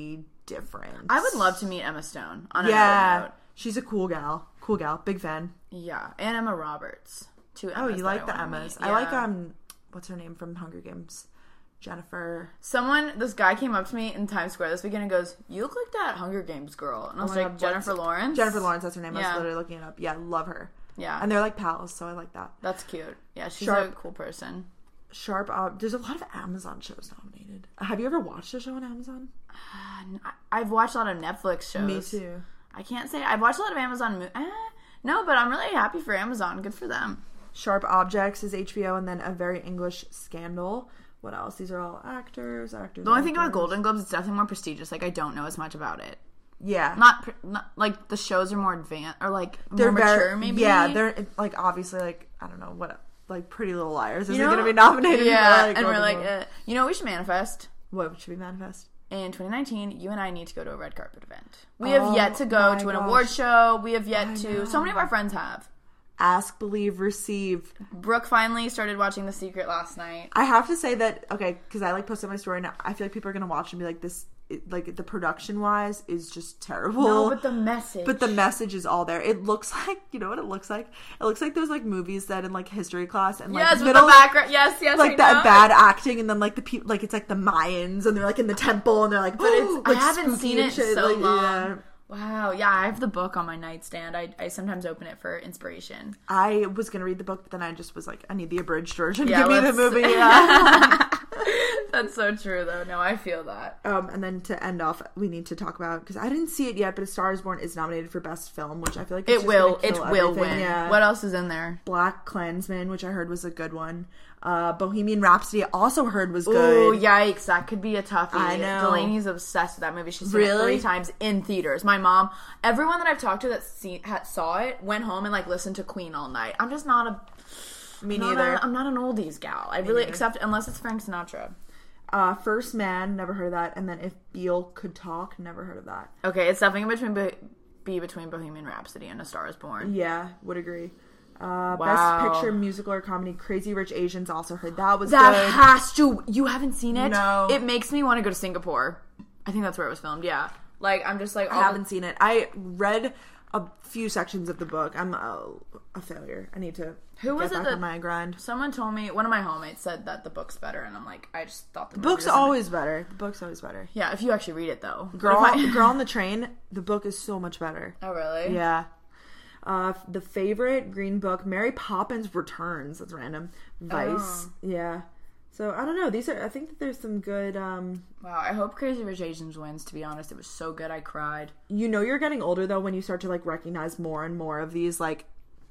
different. I would love to meet Emma Stone. On yeah, another note. She's a cool gal. Cool gal. Big fan. Yeah, and Emma Roberts. Two Emmas. Oh, you like the I Emmas? Yeah. I like um, what's her name from Hunger Games? Jennifer. Someone, this guy came up to me in Times Square this weekend and goes, "You look like that Hunger Games girl." And I was oh like, God, Jennifer what's... Lawrence? Jennifer Lawrence, that's her name. Yeah. I was literally looking it up. Yeah, love her. Yeah. And they're like pals, so I like that. That's cute. Yeah, she's Sharp. a cool person. Sharp. Uh, there's a lot of Amazon shows nominated. Have you ever watched a show on Amazon? Uh, I've watched a lot of Netflix shows. Me too. I can't say. I've watched a lot of Amazon movies. Eh, no, but I'm really happy for Amazon. Good for them. Sharp Objects is H B O, and then A Very English Scandal. What else? These are all actors, actors. The only actors. thing about Golden Globes, it's definitely more prestigious. Like, I don't know as much about it. Yeah. Not, pre- not like, the shows are more advanced, or, like, They're more mature, very, maybe? Yeah, they're, like, obviously, like, I don't know, what, like, Pretty Little Liars isn't You know, going to be nominated yeah, for, like, and we're Golden like, Globe. uh, you know what we should manifest? What should we manifest? In twenty nineteen, you and I need to go to a red carpet event. We Oh, have yet to go my to an gosh. award show. We have yet I to... know. So many of our friends have. Ask, Believe, Receive. Brooke finally started watching The Secret last night. I have to say that, okay, because I, like, posted my story, and I feel like people are going to watch and be like, this, it, like, the production-wise is just terrible. No, but the message. But the message is all there. It looks like, you know what it looks like? It looks like those, like, movies that in, like, history class and, like, Yes, with middle, the background. Yes, yes, like, I that know. bad acting, and then, like, the people, like, it's, like, the Mayans, and they're, like, in the temple, and they're, like, But it's, like, I haven't spooky seen and it shit. so like, long. yeah. Wow, yeah, I have the book on my nightstand. I, I sometimes open it for inspiration. I was gonna read the book, but then I just was like, I need the abridged version. Yeah, Give me the let's- movie. Yeah. That's so true, though. No, I feel that. um, and then to end off, we need to talk about, because I didn't see it yet, but A Star Is Born is nominated for Best Film, which I feel like it's It just will. gonna It kill will everything. win. Yeah. What else is in there? Black Klansman, which I heard was a good one. Uh, Bohemian Rhapsody, I also heard was Oh, good. yikes. That could be a toughie. I know. Delaney's obsessed with that movie. She's seen it Really? three times in theaters. My mom, everyone that I've talked to that see, had, saw it, went home and, like, listened to Queen all night. I'm just not a... Me not neither. A, I'm not an oldies gal. I really neither. accept... Unless it's Frank Sinatra. Uh, First Man, never heard of that. And then If Beale Could Talk, never heard of that. Okay, it's definitely between Bo- be between Bohemian Rhapsody and A Star Is Born. Yeah, would agree. Uh, Wow. Best Picture, Musical or Comedy, Crazy Rich Asians, also heard that was That good. has to... You haven't seen it? No. It makes me want to go to Singapore. I think that's where it was filmed, yeah. Like, I'm just like... I all haven't seen it. I read a few sections of the book. I'm a, a failure. I need to Who was get it back that- on my grind. Someone told me... One of my homies said that the book's better, and I'm like, I just thought the, The movie book's was in it. always better. The book's always better. Yeah, if you actually read it, though. Girl, What if I- Girl on the Train, the book is so much better. Oh, really? Yeah. Uh, The Favorite, Green Book, Mary Poppins Returns. That's random. Vice. Oh. Yeah. So, I don't know. These are, I think that there's some good, um... Wow, I hope Crazy Rich Asians wins, to be honest. It was so good, I cried. You know you're getting older, though, when you start to, like, recognize more and more of these, like,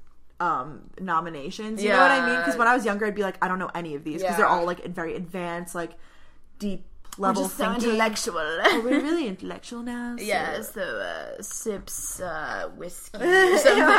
um, nominations. You know what I mean? Because when I was younger, I'd be like, I don't know any of these. Because they're Yeah. all, like, very advanced, like, deep level We're just so thinking. intellectual. Oh, we're really intellectual now. So. Yeah, so uh, sips uh, whiskey or something. No,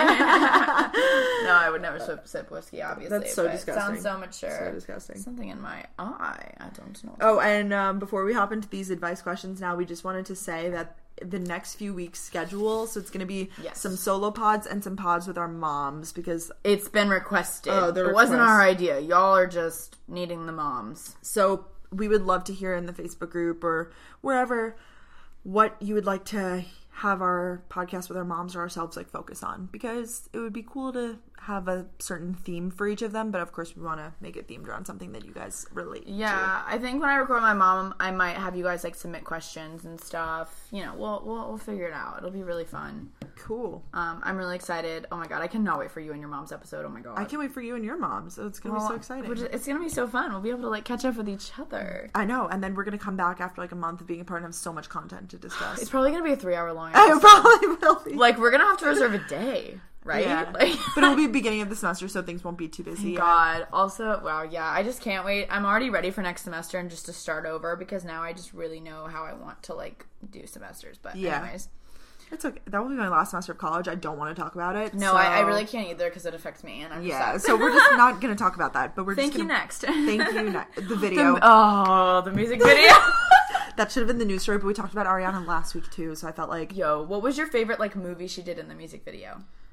I would never sip, sip whiskey, obviously. That's so but disgusting. It sounds so mature. So disgusting. Something in my eye. I don't know. Oh, and um, before we hop into these advice questions now, we just wanted to say that the next few weeks schedule, so it's going to be Yes. some solo pods and some pods with our moms, because It's been requested. Oh, the it wasn't request. our idea. Y'all are just needing the moms. so we would love to hear in the Facebook group or wherever what you would like to have our podcast with our moms or ourselves like focus on, because it would be cool to have a certain theme for each of them, but of course we want to make it themed around something that you guys relate Yeah, I think when I record my mom, I might have you guys like submit questions and stuff. You know, we'll we'll, we'll figure it out. It'll be really fun. to. Cool. Um, I'm really excited. Oh my god, I cannot wait for you and your mom's episode. Oh my god, I can't wait for you and your mom, so it's gonna Well, be so exciting. which- It's gonna be so fun. We'll be able to like catch up with each other. I know, and then we're gonna come back after like a month of being apart and have so much content to discuss. It's probably gonna be a three hour long It episode. probably will be. Like we're gonna have to reserve a day, right? Yeah. Like, But it'll be beginning of the semester, so things won't be too busy. yet. God. Also, wow, yeah, I just can't wait. I'm already ready for next semester and just to start over because now I just really know how I want to like do semesters. But Yeah. anyways, It's okay. That will be my last semester of college. I don't want to talk about it. no, so- I, I really can't either because it affects me and I'm Yeah, just sad. so we're just not going to talk about that. But we're Thank just you gonna, next. Thank you. Ne- the video. The- oh, the music video. That should have been the news story, but we talked about Ariana last week too. So I felt like Yo, what was your favorite like movie she did in the music video?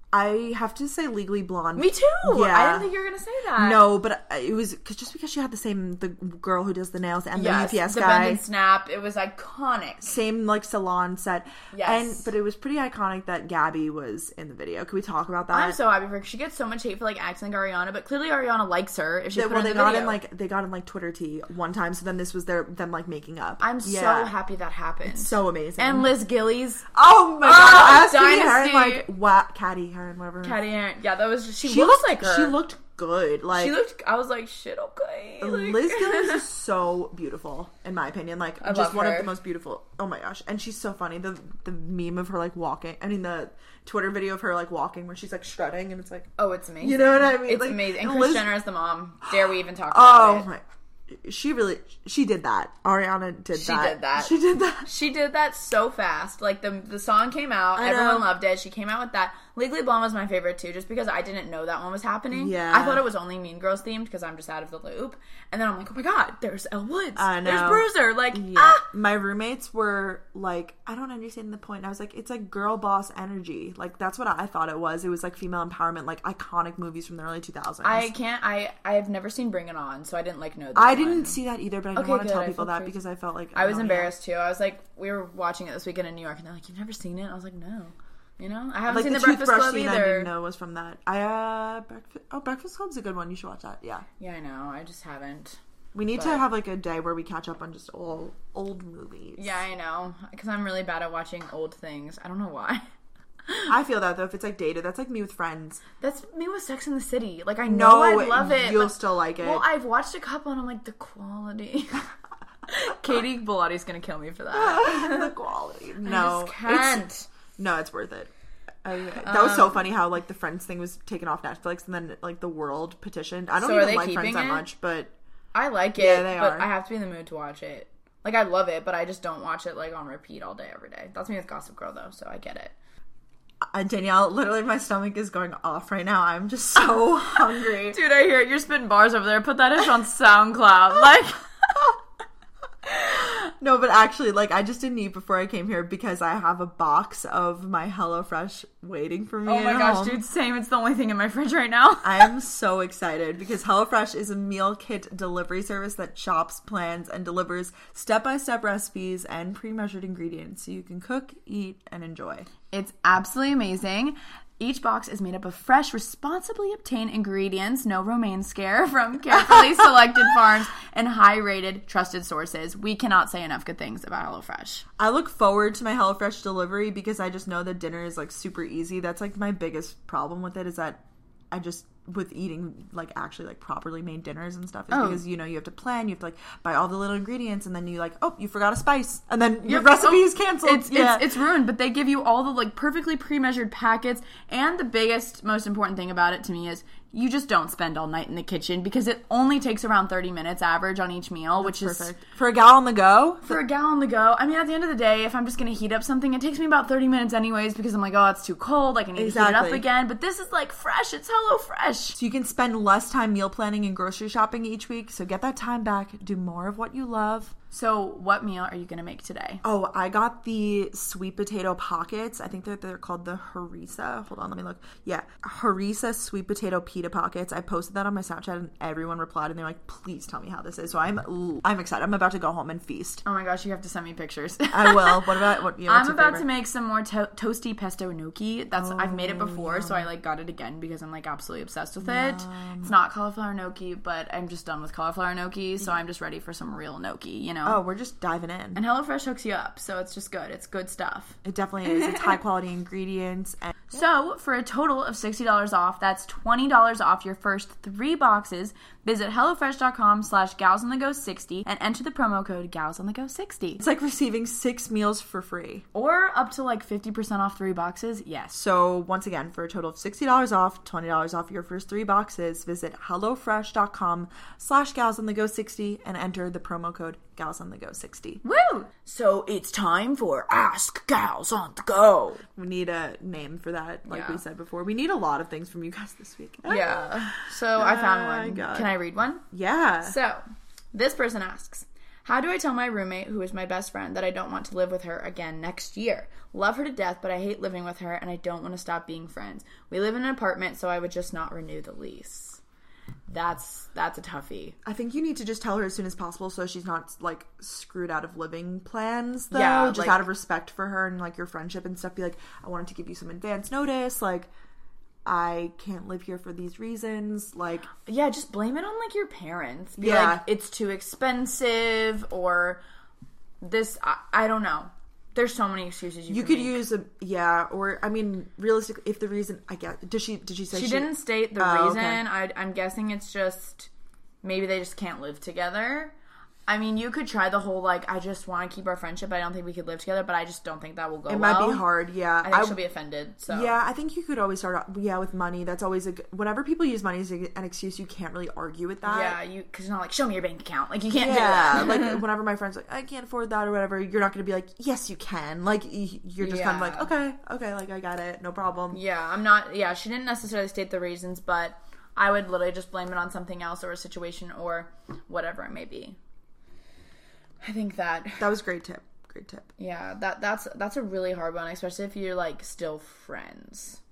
I have to say Legally Blonde. Me too. Yeah. I didn't think you were going to say that. No, but it was cause just because she had the same, the girl who does the nails and yes, the U P S the guy. bend and snap. It was iconic. Same, like, salon set. Yes. And, but it was pretty iconic that Gabby was in the video. Can we talk about that? I'm so happy for her. She gets so much hate for, like, acting like Ariana, but clearly Ariana likes her if she They, put well, her they in the got video. in, like, they got in, like, Twitter tea one time, so then this was their, them, like, making up. I'm yeah. so happy that happened. It's so amazing. And Liz Gillies. Oh, my Oh, god. Ask Katie Dynasty. Heron, like, what? Catty Heron, whatever. Catty Heron. Yeah, that was just, she, She looks looked like her. She looked good. Like She looked, I was like, shit, okay. Like, Liz Gillies is so beautiful, in my opinion. Like, I just love one her. of the most beautiful. Oh my gosh. And she's so funny. The the meme of her, like, walking. I mean, the Twitter video of her, like, walking where she's, like, strutting, and it's like, Oh, it's amazing. you know what I mean? It's Like, amazing. And and Kris Liz- Jenner is the mom. Dare we even talk Oh about it? my. She really, she did that. Ariana did She that. did that. She did that. She did that so fast. Like, the the song came out. I Everyone know. loved it. She came out with that. Legally Blonde was my favorite, too, just because I didn't know that one was happening. Yeah. I thought it was only Mean Girls themed because I'm just out of the loop. And then I'm like, oh my god, there's Elle Woods. I know. There's Bruiser. Like, Yeah. ah! My roommates were like, I don't understand the point. And I was like, it's like girl boss energy. Like, that's what I thought it was. It was like female empowerment, like iconic movies from the early two thousands. I can't, I I have never seen Bring It On, so I didn't, like, know that I one. didn't see that either, but I didn't Okay, want to good. tell I people felt that crazy. because I felt like I was oh, yeah. embarrassed, too. I was like, we were watching it this weekend in New York, and they're like, you've never seen it? I was like, no. You know? I haven't Like seen the, The Breakfast toothbrush Club scene, either. I didn't know was from that. I uh, breakfast. Oh, Breakfast Club's a good one. You should watch that. Yeah, Yeah, I know. I just haven't. we need to But- have like a day where we catch up on just all old movies. Yeah, I know. Because I'm really bad at watching old things. I don't know why. I feel that though. If it's like dated, that's like me with Friends. That's me with Sex in the City. Like, I know No, I love it. you'll but- still like it. Well, I've watched a couple and I'm like, the quality. Katie Bellatti's gonna kill me for that. the quality. I No, just can't. It's, no, it's worth it. Okay. That was so funny how like the Friends thing was taken off Netflix and then like the world petitioned. I don't So are even they like Friends keeping that it? much, but I like it, Yeah, they but are. I have to be in the mood to watch it. Like, I love it, but I just don't watch it, like, on repeat all day, every day. That's me with Gossip Girl, though, so I get it. uh, Danielle, literally my stomach is going off right now. I'm just so hungry. Dude, I hear it. You're spitting bars over there. Put that ish on SoundCloud. Like... No, but actually, like, I just didn't eat before I came here because I have a box of my HelloFresh waiting for me Oh my at gosh, home. dude, same. It's the only thing in my fridge right now. I am so excited because HelloFresh is a meal kit delivery service that shops, plans, and delivers step-by-step recipes and pre-measured ingredients so you can cook, eat, and enjoy. It's absolutely amazing. Each box is made up of fresh, responsibly obtained ingredients, no romaine scare, from carefully selected farms and high-rated, trusted sources. We cannot say enough good things about HelloFresh. I look forward to my HelloFresh delivery because I just know that dinner is, like, super easy. That's, like, my biggest problem with it is that I just, with eating, like, actually, like, properly made dinners and stuff is Oh. because, you know, you have to plan, you have to, like, buy all the little ingredients, and then you, like, oh, you forgot a spice, and then your Yep. recipe Oh, is canceled. It's, yeah. it's it's ruined, but they give you all the, like, perfectly pre-measured packets, and the biggest, most important thing about it to me is you just don't spend all night in the kitchen because it only takes around thirty minutes average on each meal, which is perfect. For a gal on the go? for a gal on the go. I mean, at the end of the day, if I'm just going to heat up something, it takes me about thirty minutes anyways because I'm like, oh, it's too cold. Like, I need to heat it up Exactly. again. But this is, like, fresh. It's HelloFresh. So you can spend less time meal planning and grocery shopping each week. So get that time back. Do more of what you love. So what meal are you going to make today? Oh, I got the sweet potato pockets. I think they're, they're called the harissa. Hold on, let me look. Yeah, harissa sweet potato pita pockets. I posted that on my Snapchat and everyone replied and they're like, please tell me how this is. So I'm I'm excited. I'm about to go home and feast. Oh my gosh, you have to send me pictures. I will. What about what? Yeah, what's I'm your about favorite? to make some more to- toasty pesto gnocchi. That's I've made it before, so I like got it again because I'm like absolutely obsessed with it. It's not cauliflower gnocchi, but I'm just done with cauliflower gnocchi, so I'm just ready for some real gnocchi. You know. Oh, we're just diving in. And HelloFresh hooks you up, so it's just good. It's good stuff. It definitely is. It's high quality ingredients. And So, for a total of sixty dollars off, that's twenty dollars off your first three boxes, visit HelloFresh.com slash GalsOnTheGo60 and enter the promo code GalsOnTheGo60. it's like receiving six meals for free. Or up to like fifty percent off three boxes, yes. So once again, for a total of sixty dollars off, twenty dollars off your first three boxes, visit HelloFresh.com slash GalsOnTheGo60 and enter the promo code GalsOnTheGo60. Woo! So, it's time for Ask Gals on the Go. We need a name for that, like Yeah. we said before. We need a lot of things from you guys this week. Yeah. So, I found Oh my one. God. Can I read one? Yeah. So, this person asks, How do I tell my roommate, who is my best friend, that I don't want to live with her again next year? Love her to death, but I hate living with her, and I don't want to stop being friends. We live in an apartment, so I would just not renew the lease. That's that's a toughie. I think you need to just tell her as soon as possible so she's not, like, screwed out of living plans, though. Yeah, just like, out of respect for her and, like, your friendship and stuff. Be like, I wanted to give you some advance notice, like... I can't live here for these reasons, like... Yeah, just blame it on, like, your parents. Be yeah. like, it's too expensive, or this... I, I don't know. There's so many excuses you, you can could make. use a... Yeah, or, I mean, realistically, if the reason... I guess... Did she, did she say she... she... didn't state the oh, reason. Okay. I, I'm guessing it's just... Maybe they just can't live together. I mean, you could try the whole, like, I just want to keep our friendship. I don't think we could live together, but I just don't think that will go It well. might be hard, yeah. I think I, she'll be offended, so. Yeah, I think you could always start out, yeah, with money. That's always a good... Whenever people use money as an excuse, you can't really argue with that. Yeah, you because you're not like, show me your bank account. Like, you can't yeah, do that. like, whenever my friend's like, I can't afford that or whatever, you're not going to be like, yes, you can. Like, you're just kind of Yeah. like, okay, okay, like, I got it, no problem. Yeah, I'm not... Yeah, she didn't necessarily state the reasons, but I would literally just blame it on something else or a situation or whatever it may be. I think that... That was a great tip. Great tip. Yeah, that that's that's a really hard one, especially if you're, like, still friends.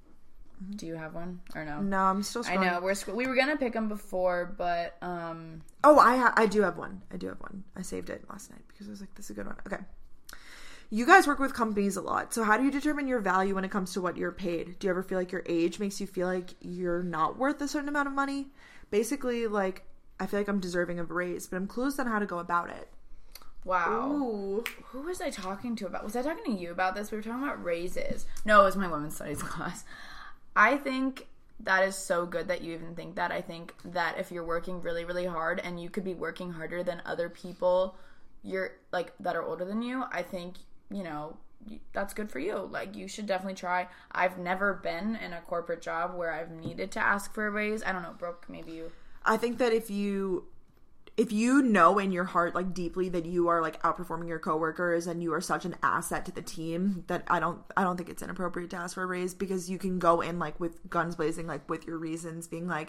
Do you have one? Or no? No, I'm still scrolling. I know. We're sc- we were going to pick them before, but... um. Oh, I ha- I do have one. I do have one. I saved it last night because I was like, this is a good one. Okay. You guys work with companies a lot. So how do you determine your value when it comes to what you're paid? Do you ever feel like your age makes you feel like you're not worth a certain amount of money? Basically, like, I feel like I'm deserving of a raise, but I'm clueless on how to go about it. Wow. Ooh. Who was I talking to about? Was I talking to you about this? We were talking about raises. No, it was my women's studies class. I think that is so good that you even think that. I think that if you're working really, really hard and you could be working harder than other people you're like that are older than you, I think, you know, that's good for you. Like, you should definitely try. I've never been in a corporate job where I've needed to ask for a raise. I don't know, Brooke, maybe you. I think that if you if you know in your heart, like, deeply that you are, like, outperforming your coworkers and you are such an asset to the team, that I don't I don't think it's inappropriate to ask for a raise, because you can go in, like, with guns blazing, like, with your reasons, being like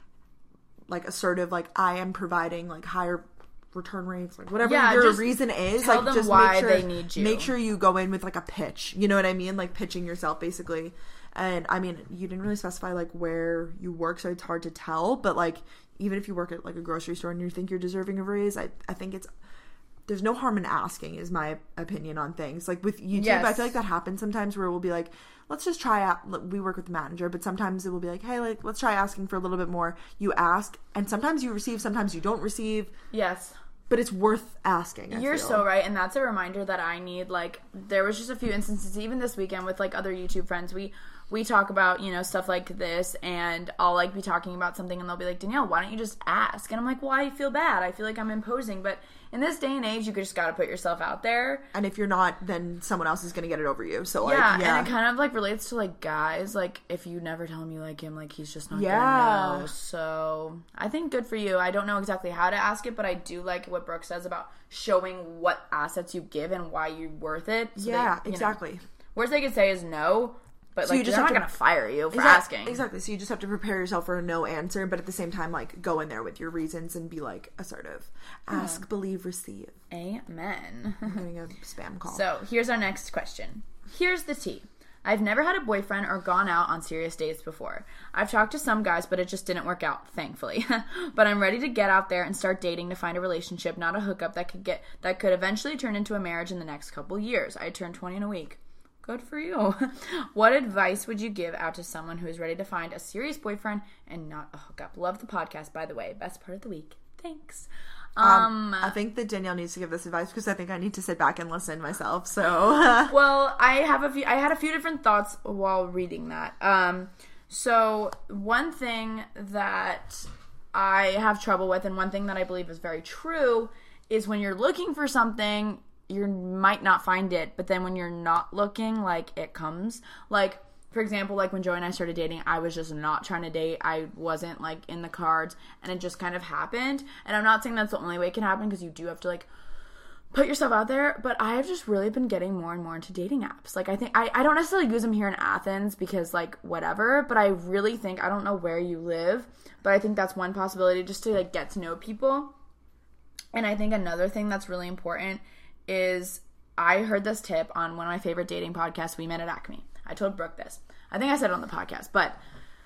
like assertive, like, I am providing, like, higher return rates, like, whatever Yeah, your just reason is, tell like, them just why make sure, they need you. make sure you go in with, like, a pitch, you know what I mean, like, pitching yourself, basically. And I mean, you didn't really specify, like, where you work, so it's hard to tell, but, like, even if you work at, like, a grocery store and you think you're deserving of a raise, I, I think it's, there's no harm in asking, is my opinion on things. Like, with YouTube, Yes. I feel like that happens sometimes where we'll be like, let's just try out, we work with the manager, but sometimes it will be like, hey, like, let's try asking for a little bit more. You ask, and sometimes you receive, sometimes you don't receive. Yes. But it's worth asking, I You're feel. so right, and that's a reminder that I need. Like, there was just a few instances, even this weekend, with, like, other YouTube friends. We we talk about, you know, stuff like this, and I'll, like, be talking about something, and they'll be like, Danielle, why don't you just ask? And I'm like, well, I feel bad. I feel like I'm imposing. But in this day and age, you just got to put yourself out there. And if you're not, then someone else is going to get it over you. So, like, Yeah, yeah. and it kind of, like, relates to, like, guys. Like, if you never tell him you like him, like, he's just not Yeah. gonna know. So, I think good for you. I don't know exactly how to ask it, but I do like what Brooke says about showing what assets you give and why you're worth it. So yeah, they, you exactly. know, worst they could say is no, but, So like, you just they're have not to- gonna fire you for Exact- asking. Exactly. So you just have to prepare yourself for a no answer, but at the same time, like, go in there with your reasons and be, like, assertive. Ask, Yeah. believe, receive. Amen. I'm getting a spam call. So, here's our next question. Here's the tea. I've never had a boyfriend or gone out on serious dates before. I've talked to some guys, but it just didn't work out, thankfully. But I'm ready to get out there and start dating to find a relationship, not a hookup that could get that could eventually turn into a marriage in the next couple years. I turned twenty in a week. Good for you. What advice would you give out to someone who is ready to find a serious boyfriend and not a hookup? Love the podcast, by the way. Best part of the week. Thanks. Um, I think that Danielle needs to give this advice because I think I need to sit back and listen myself. So, Well, I have a few. I had a few different thoughts while reading that. Um, so one thing that I have trouble with, and one thing that I believe is very true, is when you're looking for something, you might not find it, but then when you're not looking, like, it comes. Like, for example, like, when Joey and I started dating, I was just not trying to date. I wasn't, like, in the cards, and it just kind of happened. And I'm not saying that's the only way it can happen, because you do have to, like, put yourself out there, but I have just really been getting more and more into dating apps. Like, I think, I, I don't necessarily use them here in Athens, because, like, whatever, but I really think, I don't know where you live, but I think that's one possibility, just to, like, get to know people. And I think another thing that's really important is I heard this tip on one of my favorite dating podcasts, We Met at Acme. I told Brooke this. I think I said it on the podcast, but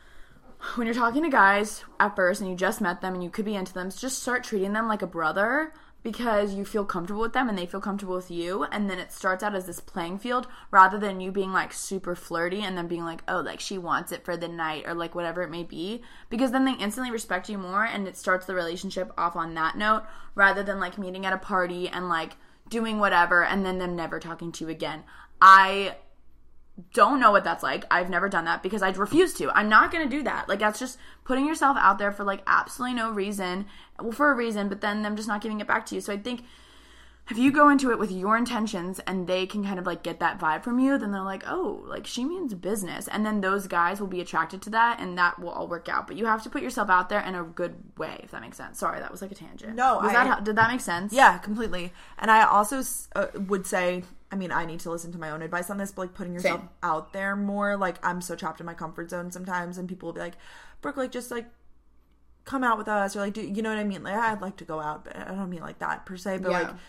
when you're talking to guys at first and you just met them and you could be into them, just start treating them like a brother because you feel comfortable with them and they feel comfortable with you, and then it starts out as this playing field rather than you being like super flirty and then being like, oh, like she wants it for the night or like whatever it may be, because then they instantly respect you more and it starts the relationship off on that note rather than like meeting at a party and like doing whatever and then them never talking to you again. I don't know what that's like. I've never done that because I'd refuse to. I'm not going to do that. Like, that's just putting yourself out there for, like, absolutely no reason. Well, for a reason, but then them just not giving it back to you. So I think if you go into it with your intentions and they can kind of, like, get that vibe from you, then they're like, oh, like, she means business. And then those guys will be attracted to that, and that will all work out. But you have to put yourself out there in a good way, if that makes sense. Sorry, that was, like, a tangent. No, was I... that how, did that make sense? Yeah, completely. And I also uh, would say... I mean, I need to listen to my own advice on this, but, like, putting yourself Same. out there more. Like, I'm so trapped in my comfort zone sometimes, and people will be like, Brooke, like, just, like, come out with us, or, like, do you know what I mean? Like, I'd like to go out, but I don't mean like that, per se, but, Yeah. like,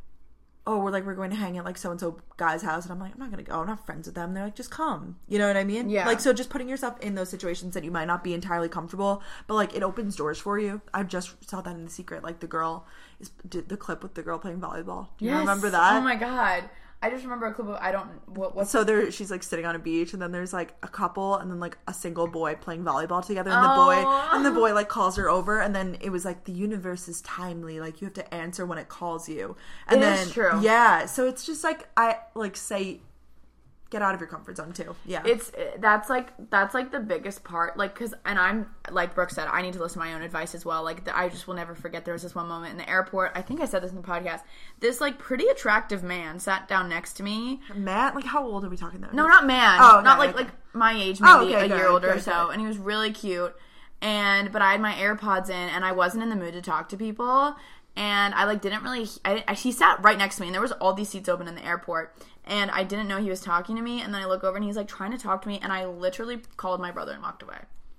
oh, we're, like, we're going to hang at, like, so-and-so guy's house, and I'm like, I'm not going to go, I'm not friends with them. They're like, just come. You know what I mean? Yeah. Like, so just putting yourself in those situations that you might not be entirely comfortable, but, like, it opens doors for you. I just saw that in The Secret, like, the girl, is did the clip with the girl playing volleyball. Do you Yes. remember that? Oh, my God. I just remember a clip of, I don't, what, what's So there, she's like sitting on a beach, and then there's like a couple, and then like a single boy playing volleyball together, and Oh. the boy, and the boy like calls her over, and then it was like the universe is timely, like you have to answer when it calls you, and It then is true. yeah, so it's just like I like say, get out of your comfort zone too, yeah, It's that's like that's like the biggest part, like, because and I'm like Brooke said, I need to listen to my own advice as well. Like, the, I just will never forget, there was this one moment in the airport, I think I said this in the podcast, this like pretty attractive man sat down next to me. Matt, like how old are we talking though? No, not man. Oh, okay, not like okay. like my age, maybe Oh, okay, a good, year older good, or so, good. and he was really cute. And but I had my AirPods in, and I wasn't in the mood to talk to people. And I, like, didn't really... I, I, he sat right next to me, and there was all these seats open in the airport. And I didn't know he was talking to me. And then I look over, and he's, like, trying to talk to me. And I literally called my brother and walked away.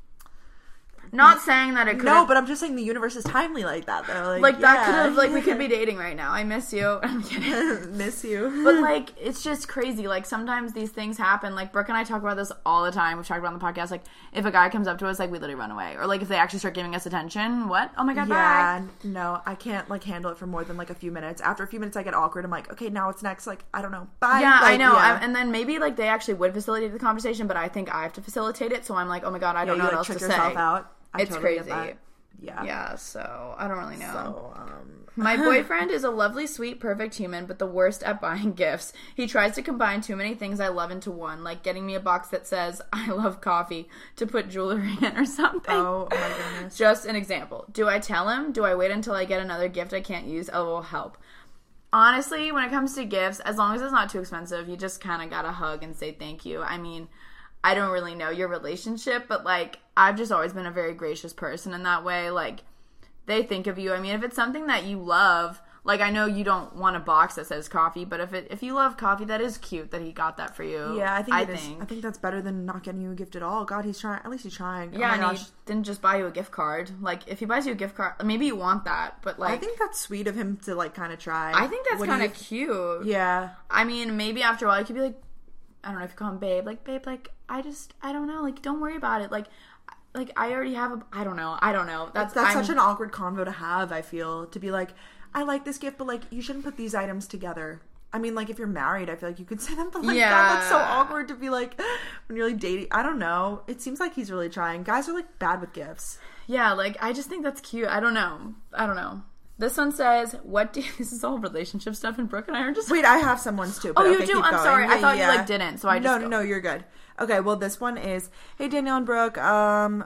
Not saying that it could No, but I'm just saying the universe is timely like that, though. Like, Like, that yeah. could have... Like, we could be dating right now. I miss you. I'm kidding. miss you. But, like, it's just crazy. Like, sometimes these things happen. Like, Brooke and I talk about this all the time. We've talked about it on the podcast. Like, if a guy comes up to us, like, we literally run away. Or, like, if they actually start giving us attention, what? Oh, my God, Yeah, bye. no, I can't, like, handle it for more than, like, a few minutes. After a few minutes, I get awkward. I'm like, okay, now what's next? Like, I don't know. Bye. Yeah, like, I know. yeah. I, and then maybe, like, they actually would facilitate the conversation, but I think I have to facilitate it. So I'm like, oh, my God, I Yeah, don't you, know what like, else trick to yourself say. out. I It's totally get crazy. that. Yeah. Yeah, so I don't really know. So, um... My boyfriend is a lovely, sweet, perfect human, but the worst at buying gifts. He tries to combine too many things I love into one, like getting me a box that says, I love coffee, to put jewelry in or something. Oh, my goodness. Just an example. Do I tell him? Do I wait until I get another gift I can't use? Oh, will help. Honestly, when it comes to gifts, as long as it's not too expensive, you just kind of gotta hug and say thank you. I mean, I don't really know your relationship, but, like, I've just always been a very gracious person in that way. Like, they think of you. I mean, if it's something that you love, like, I know you don't want a box that says coffee, but if it if you love coffee, that is cute that he got that for you. Yeah, I think I it is. think. I think that's better than not getting you a gift at all. God, he's trying. At least he's trying. Yeah, oh and my he gosh. didn't just buy you a gift card. Like, if he buys you a gift card, maybe you want that, but, like... I think that's sweet of him to, like, kind of try. I think that's What do kind you- of cute. Yeah. I mean, maybe after a while you could be like, I don't know if you call him babe, like, babe, like, I just, I don't know, like, don't worry about it, like, like, I already have a, I don't know, I don't know, that's, That's I'm, such an awkward convo to have, I feel. To be like, I like this gift, but, like, you shouldn't put these items together. I mean, like, if you're married, I feel like you could say them, but, like, Yeah. God, that's so awkward to be, like, when you're, like, dating. I don't know. It seems like he's really trying. Guys are, like, bad with gifts. yeah, like, I just think that's cute, I don't know, I don't know. This one says, what do you, this is all relationship stuff, and Brooke and I are just... Wait, I have some ones, too. But Oh, you okay, do? keep I'm going. sorry. I Yeah, thought you, yeah. like, didn't, so I just No, go. no, no, you're good. Okay, well, this one is, hey, Danielle and Brooke, um...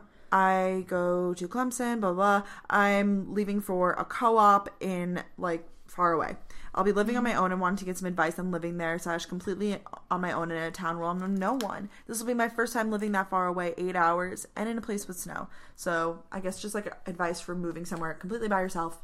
I go to Clemson, blah, blah. I'm leaving for a co-op in, like, far away. I'll be living on my own and wanting to get some advice on living there, slash completely on my own in a town where I know no one. This will be my first time living that far away, eight hours, and in a place with snow. So, I guess just, like, advice for moving somewhere completely by yourself.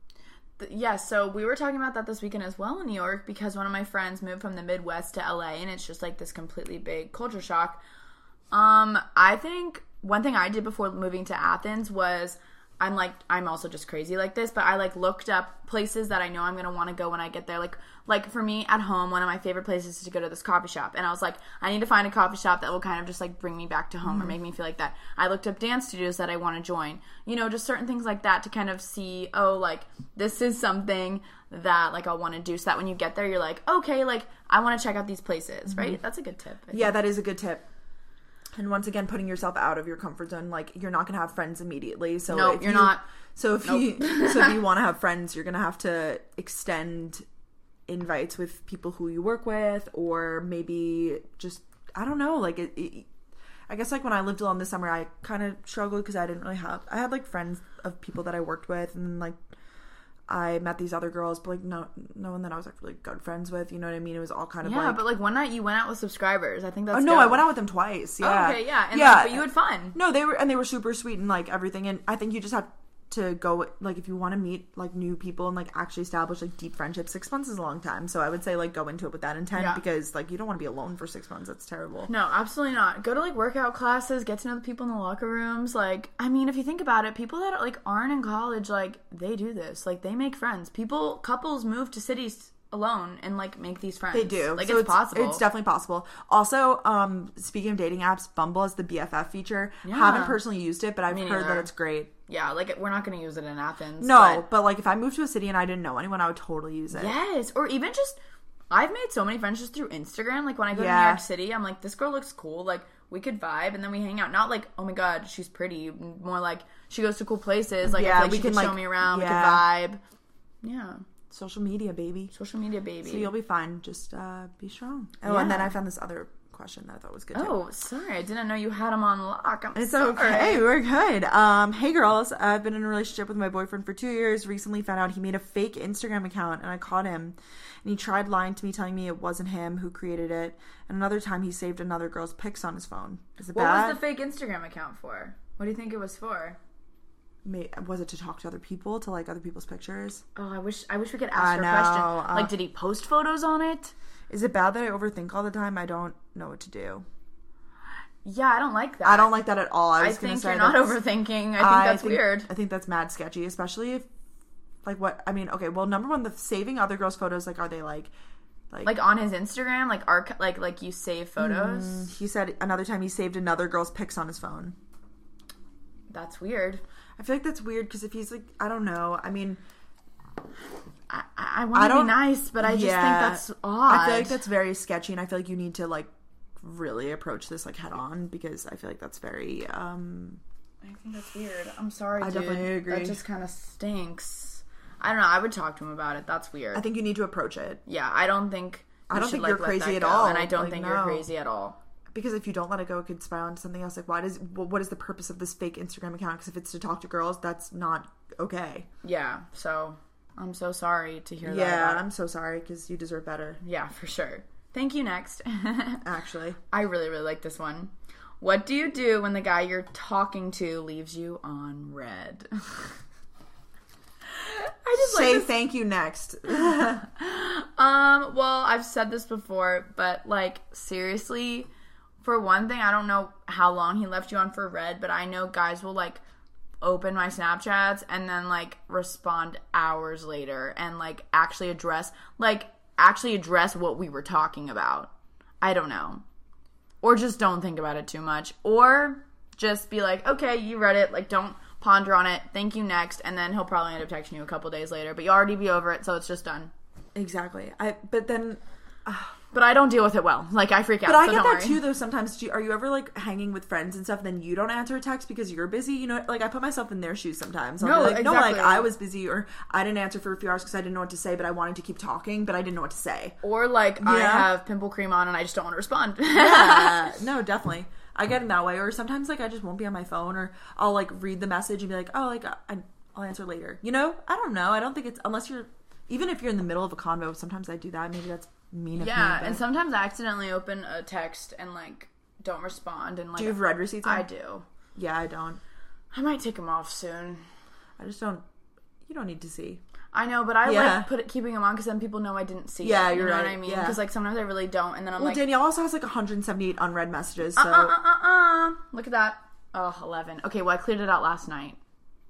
Yeah, so we were talking about that this weekend as well in New York, because one of my friends moved from the Midwest to L A, and it's just, like, this completely big culture shock. Um, I think... One thing I did before moving to Athens was I'm like, I'm also just crazy like this, but I like looked up places that I know I'm going to want to go when I get there. Like, like for me at home, one of my favorite places is to go to this coffee shop. And I was like, I need to find a coffee shop that will kind of just like bring me back to home mm-hmm. or make me feel like that. I looked up dance studios that I want to join, you know, just certain things like that to kind of see, oh, like this is something that like I'll want to do, so that when you get there, you're like, okay, like I want to check out these places, mm-hmm. right? That's a good tip. Yeah, that is a good tip. And once again, putting yourself out of your comfort zone, like you're not gonna have friends immediately. So no, if you're you, not. So if nope. you, so if you want to have friends, you're gonna have to extend invites with people who you work with, or maybe just I don't know. Like it, it, I guess like when I lived alone this summer, I kind of struggled because I didn't really have. I had like friends of people that I worked with, and like I met these other girls, but like no, no one that I was like really good friends with. You know what I mean? It was all kind of yeah. like, but like one night you went out with subscribers. I think that's oh no, dope. I went out with them twice. Yeah. Oh, okay, yeah, and yeah. Like, but you had fun. No, they were and they were super sweet and like everything. And I think you just have to go like if you want to meet like new people and like actually establish like deep friendships. Six months is a long time, so I would say like go into it with that intent yeah. because like you don't want to be alone for six months. That's terrible. No, absolutely not. Go to like workout classes, get to know the people in the locker rooms. Like, I mean, if you think about it, people that like aren't in college, like they do this. Like they make friends. People, couples move to cities alone and like make these friends. They do. Like so it's, it's possible. It's definitely possible. Also, um, speaking of dating apps, Bumble has the B F F feature. Yeah. Haven't personally used it, but I've Me heard neither. that it's great. Yeah, like we're not going to use it in Athens. No, but... but like if I moved to a city and I didn't know anyone, I would totally use it. Yes, or even just I've made so many friends just through Instagram. Like when I go yeah. to New York City, I'm like, this girl looks cool. Like we could vibe, and then we hang out. Not like, oh my god, she's pretty. More like she goes to cool places. Like yeah, I feel like we she can could like, show me around. Yeah. We could vibe. Yeah. Social media, baby. Social media, baby. So you'll be fine. Just uh, be strong. Oh, yeah. and then I found this other question that I thought was good too. Oh, sorry. I didn't know you had them on lock. I'm it's sorry. okay. We're good. Um, hey, girls. I've been in a relationship with my boyfriend for two years. Recently found out he made a fake Instagram account, and I caught him. And he tried lying to me, telling me it wasn't him who created it. And another time, he saved another girl's pics on his phone. Is it what bad? What was the fake Instagram account for? What do you think it was for? May, was it to talk to other people, to like other people's pictures? Oh, I wish I wish we could ask I her know, a question. uh, Like, did he post photos on it? Is it bad that I overthink all the time? I don't know what to do. Yeah, I don't like that. I don't like that at all. I, was I gonna think say you're not that's, overthinking. I think I that's think, weird. I think that's mad sketchy, especially if, like, what I mean. Okay, well, number one, the saving other girls' photos. Like, are they like, like, like on his Instagram, like arch- like like you save photos? Mm, he said another time he saved another girl's pics on his phone. That's weird. I feel like that's weird because if he's like, I don't know. I mean, I, I want to be nice, but I just yeah, think that's odd. I feel like that's very sketchy, and I feel like you need to like really approach this like head on because I feel like that's very. um I think that's weird. I'm sorry, I dude. definitely agree. That just kind of stinks. I don't know. I would talk to him about it. That's weird. I think you need to approach it. Yeah, I don't think. I don't should, think like, you're let crazy that at go, all, and I don't like, think no. you're crazy at all. Because if you don't let it go, it could spiral into something else. Like, why does what is the purpose of this fake Instagram account? Because if it's to talk to girls, that's not okay. Yeah. So I'm so sorry to hear yeah, that. Yeah, I'm so sorry because you deserve better. Yeah, for sure. Thank you. Next. Actually, I really, really like this one. What do you do when the guy you're talking to leaves you on red? I just say like thank you next. um, well, I've said this before, but like seriously, for one thing, I don't know how long he left you on for red, but I know guys will like open my Snapchats and then like respond hours later and like actually address like actually address what we were talking about. I don't know. Or just don't think about it too much. Or just be like, okay, you read it. Like, don't ponder on it. Thank you, next. And then he'll probably end up texting you a couple days later. But you already be over it, so it's just done. Exactly. I. But then... Uh, but I don't deal with it well. Like, I freak out, But I so get don't that, worry. too, though, sometimes. Do you, are you ever, like, hanging with friends and stuff, and then you don't answer a text because you're busy? You know, like, I put myself in their shoes sometimes. I'll no, be like, exactly. No, like, I was busy, or I didn't answer for a few hours because I didn't know what to say, but I wanted to keep talking, but I didn't know what to say. Or, like, yeah. I have pimple cream on and I just don't want to respond. Yeah. No, definitely. I get in that way. Or sometimes, like, I just won't be on my phone, or I'll, like, read the message and be like, oh, like, I, I'll answer later. You know? I don't know. I don't think it's... Unless you're... Even if you're in the middle of a convo, sometimes I do that. Maybe that's mean of yeah, me. Yeah, but... and sometimes I accidentally open a text and, like, don't respond. And like, do you have read receipts on? I do. Yeah, I don't. I might take them off soon. I just don't... You don't need to see. I know, but I yeah. like put it, keeping them on because then people know I didn't see yeah, it. You you're know right. what I mean? Because yeah. like sometimes I really don't, and then I'm well, like... Well, Danielle also has like one hundred seventy-eight unread messages, so... Uh, uh, uh, uh, uh. Look at that. Oh, eleven. Okay, well, I cleared it out last night.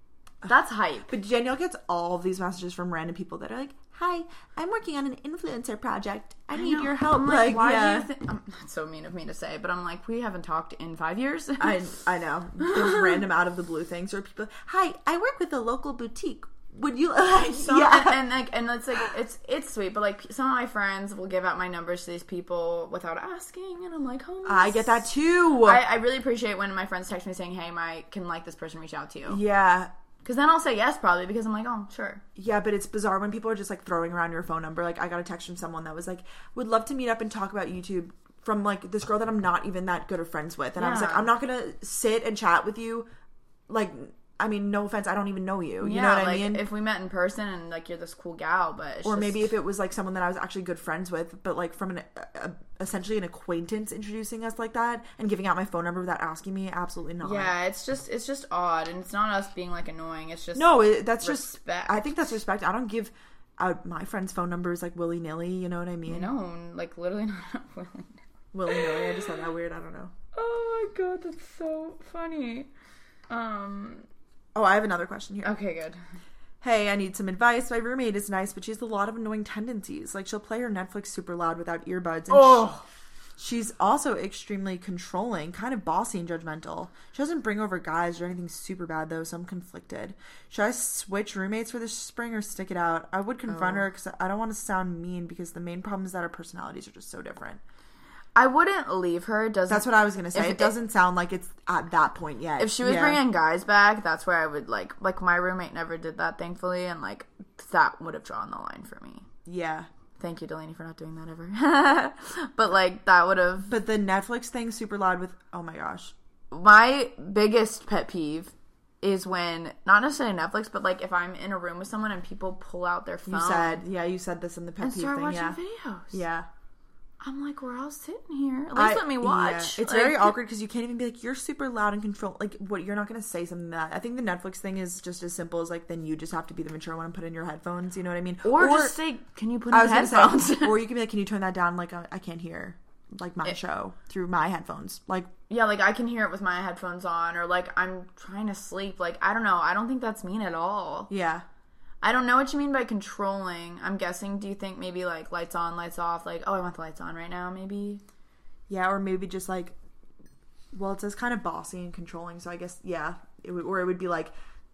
That's hype. But Danielle gets all of these messages from random people that are like, "Hi, I'm working on an influencer project. I, I need know. your help." I'm like, like, why yeah. do you think? Um, that's so mean of me to say, but I'm like, we haven't talked in five years. I I know. There's random out of the blue things where people, "Hi, I work with a local boutique. Would you like?" So, yeah, and, and like, and it's like, it's it's sweet, but like, some of my friends will give out my numbers to these people without asking, and I'm like, oh, I get that too. I, I really appreciate when my friends text me saying, "Hey, my can like this person reach out to you?" Yeah. Because then I'll say yes, probably, because I'm like, oh, sure. Yeah, but it's bizarre when people are just, like, throwing around your phone number. Like, I got a text from someone that was like, would love to meet up and talk about YouTube from, like, this girl that I'm not even that good of friends with. And yeah. I was like, I'm not going to sit and chat with you. Like, I mean, no offense, I don't even know you. You yeah, know what like, I mean? If we met in person and, like, you're this cool gal, but it's Or just... maybe if it was, like, someone that I was actually good friends with, but, like, from an a, essentially an acquaintance introducing us like that and giving out my phone number without asking me, absolutely not. Yeah, it's just it's just odd, and it's not us being, like, annoying. It's just No, it, that's respect. just... I think that's respect. I don't give out my friends' phone numbers, like, willy-nilly, you know what I mean? No, like, literally not willy-nilly. Willy-nilly, I just said that weird, I don't know. Oh my god, that's so funny. Um... Oh, I have another question here. Okay, good. Hey, I need some advice. My roommate is nice, but she has a lot of annoying tendencies. Like, she'll play her Netflix super loud without earbuds. And oh! She, she's also extremely controlling, kind of bossy and judgmental. She doesn't bring over guys or anything super bad, though, so I'm conflicted. Should I switch roommates for this spring or stick it out? I would confront oh. her because I don't want to sound mean because the main problem is that our personalities are just so different. I wouldn't leave her. Doesn't That's what I was gonna say. It, it doesn't sound like it's at that point yet. If she was yeah. bringing guys back, that's where I would like. Like my roommate never did that, thankfully, and like that would have drawn the line for me. Yeah. Thank you, Delaney, for not doing that ever. But like that would have. But the Netflix thing, super loud with. Oh my gosh. My biggest pet peeve is when not necessarily Netflix, but like if I'm in a room with someone and people pull out their phone. You said, yeah, you said this in the pet and peeve start thing. watching Yeah. videos. Yeah. I'm like, we're all sitting here. At least I, let me watch. Yeah. It's like, very awkward because you can't even be like, you're super loud and control. Like, what? You're not going to say something that. I think the Netflix thing is just as simple as like, then you just have to be the mature one and put in your headphones. You know what I mean? Or, or just say, can you put in headphones? Say, or you can be like, can you turn that down? Like, I, I can't hear like my it, show through my headphones. Like, yeah, like I can hear it with my headphones on, or like I'm trying to sleep. Like, I don't know. I don't think that's mean at all. Yeah. I don't know what you mean by controlling. I'm guessing, do you think maybe, like, lights on, lights off? Like, oh, I want the lights on right now, maybe? Yeah, or maybe just, like, well, it says kind of bossy and controlling, so I guess, yeah. It would, or it would be, like,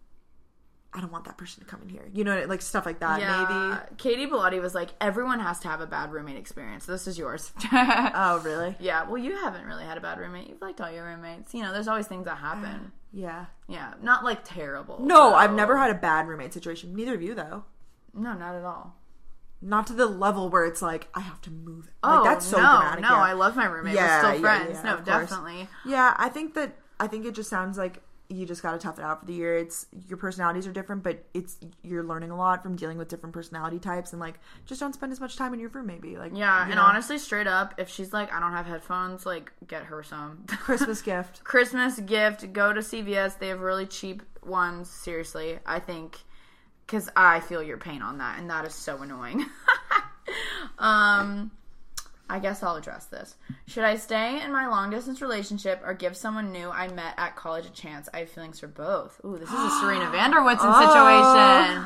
I don't want that person to come in here. You know, like, stuff like that, yeah. maybe. Katie Bellotti was like, everyone has to have a bad roommate experience. This is yours. Oh, really? Yeah, well, you haven't really had a bad roommate. You've liked all your roommates. You know, there's always things that happen. Yeah. Yeah, not like terrible. No, so. I've never had a bad roommate situation. Neither of you, though. No, not at all. Not to the level where it's like, I have to move. Oh, like, that's so no, dramatic. no, yeah. I love my roommate. Yeah, We're still yeah, friends. yeah, no, definitely. Yeah, I think that, I think it just sounds like you just got to tough it out for the year. It's, your personalities are different, but it's, you're learning a lot from dealing with different personality types, and like, just don't spend as much time in your room, maybe. Like, yeah, and know? honestly, straight up, if she's like, I don't have headphones, like, get her some. Christmas gift. Christmas gift. Go to C V S. They have really cheap ones. Seriously, I think, because I feel your pain on that, and that is so annoying. um... I guess I'll address this. Should I stay in my long-distance relationship or give someone new I met at college a chance? I have feelings for both. Ooh, this is a Serena van der Woodsen situation.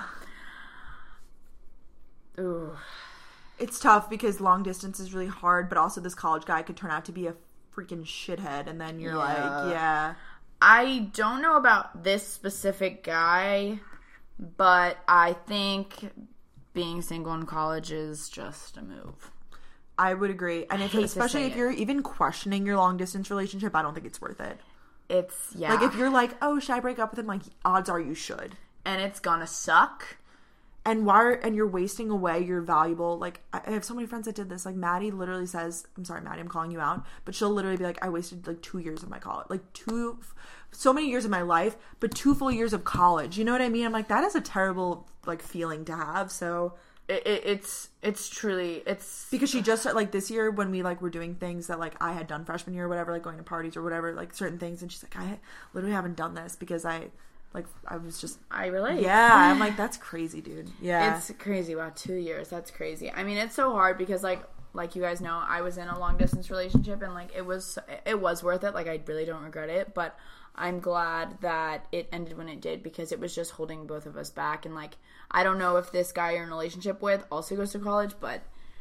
Ooh. It's tough because long distance is really hard, but also this college guy could turn out to be a freaking shithead, and then you're yeah. like, yeah. I don't know about this specific guy, but I think being single in college is just a move. I would agree. And if, especially if you're even questioning your long distance relationship, I don't think it's worth it. It's, yeah. Like, if you're like, oh, should I break up with him? Like, odds are you should. And it's gonna suck. And why are, and you're wasting away your valuable, like, I have so many friends that did this. Like, Maddie literally says, I'm sorry, Maddie, I'm calling you out. But she'll literally be like, I wasted, like, two years of my college. Like, two, so many years of my life, but two full years of college. You know what I mean? I'm like, that is a terrible, like, feeling to have. So... It, it, it's it's truly it's because she just like this year when we like were doing things that like I had done freshman year or whatever, like going to parties or whatever, like certain things, and she's like, I literally haven't done this because I like I was just I relate. Yeah, I'm like, that's crazy, dude. Yeah, it's crazy. Wow, two years, that's crazy. I mean, it's so hard because like like you guys know, I was in a long distance relationship, and like it was it was worth it. Like I really don't regret it, but I'm glad that it ended when it did, because it was just holding both of us back. And like I don't know if this guy you're in a relationship with also goes to college, but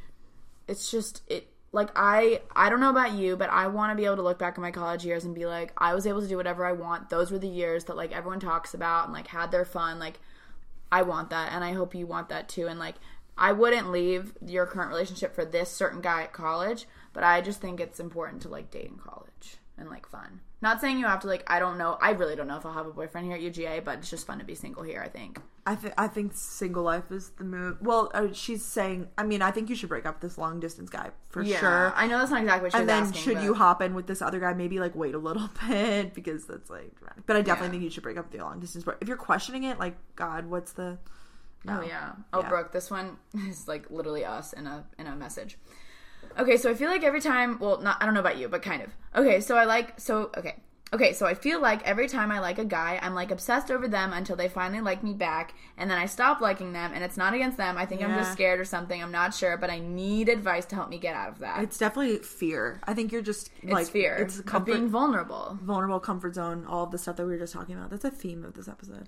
it's just it like I I don't know about you, but I want to be able to look back at my college years and be like, I was able to do whatever I want. Those were the years that like everyone talks about and like had their fun. Like I want that, and I hope you want that too. And like I wouldn't leave your current relationship for this certain guy at college, but I just think it's important to like date in college and like fun. Not saying you have to, like, I don't know. I really don't know if I'll have a boyfriend here at U G A, but it's just fun to be single here, I think. I, th- I think single life is the move. Well, uh, she's saying, I mean, I think you should break up with this long distance guy for yeah, sure. I know that's not exactly what she and was then asking. should but... you hop in with this other guy, maybe, like, wait a little bit, because that's, like, dramatic. But I definitely Yeah. think you should break up with your long distance. But if you're questioning it, like, God, what's the... No. Oh, yeah. Oh, Yeah. Brooke, this one is, like, literally us in a in a message. Okay, so I feel like every time, well, not, I don't know about you, but kind of. Okay, so I like, so, okay. Okay, so I feel like every time I like a guy, I'm, like, obsessed over them until they finally like me back, and then I stop liking them, and it's not against them. I think I'm Yeah. just scared or something. I'm not sure, but I need advice to help me get out of that. It's definitely fear. I think you're just, It's like... fear It's of comfort, being vulnerable. vulnerable, comfort zone, all of the stuff that we were just talking about. That's a theme of this episode.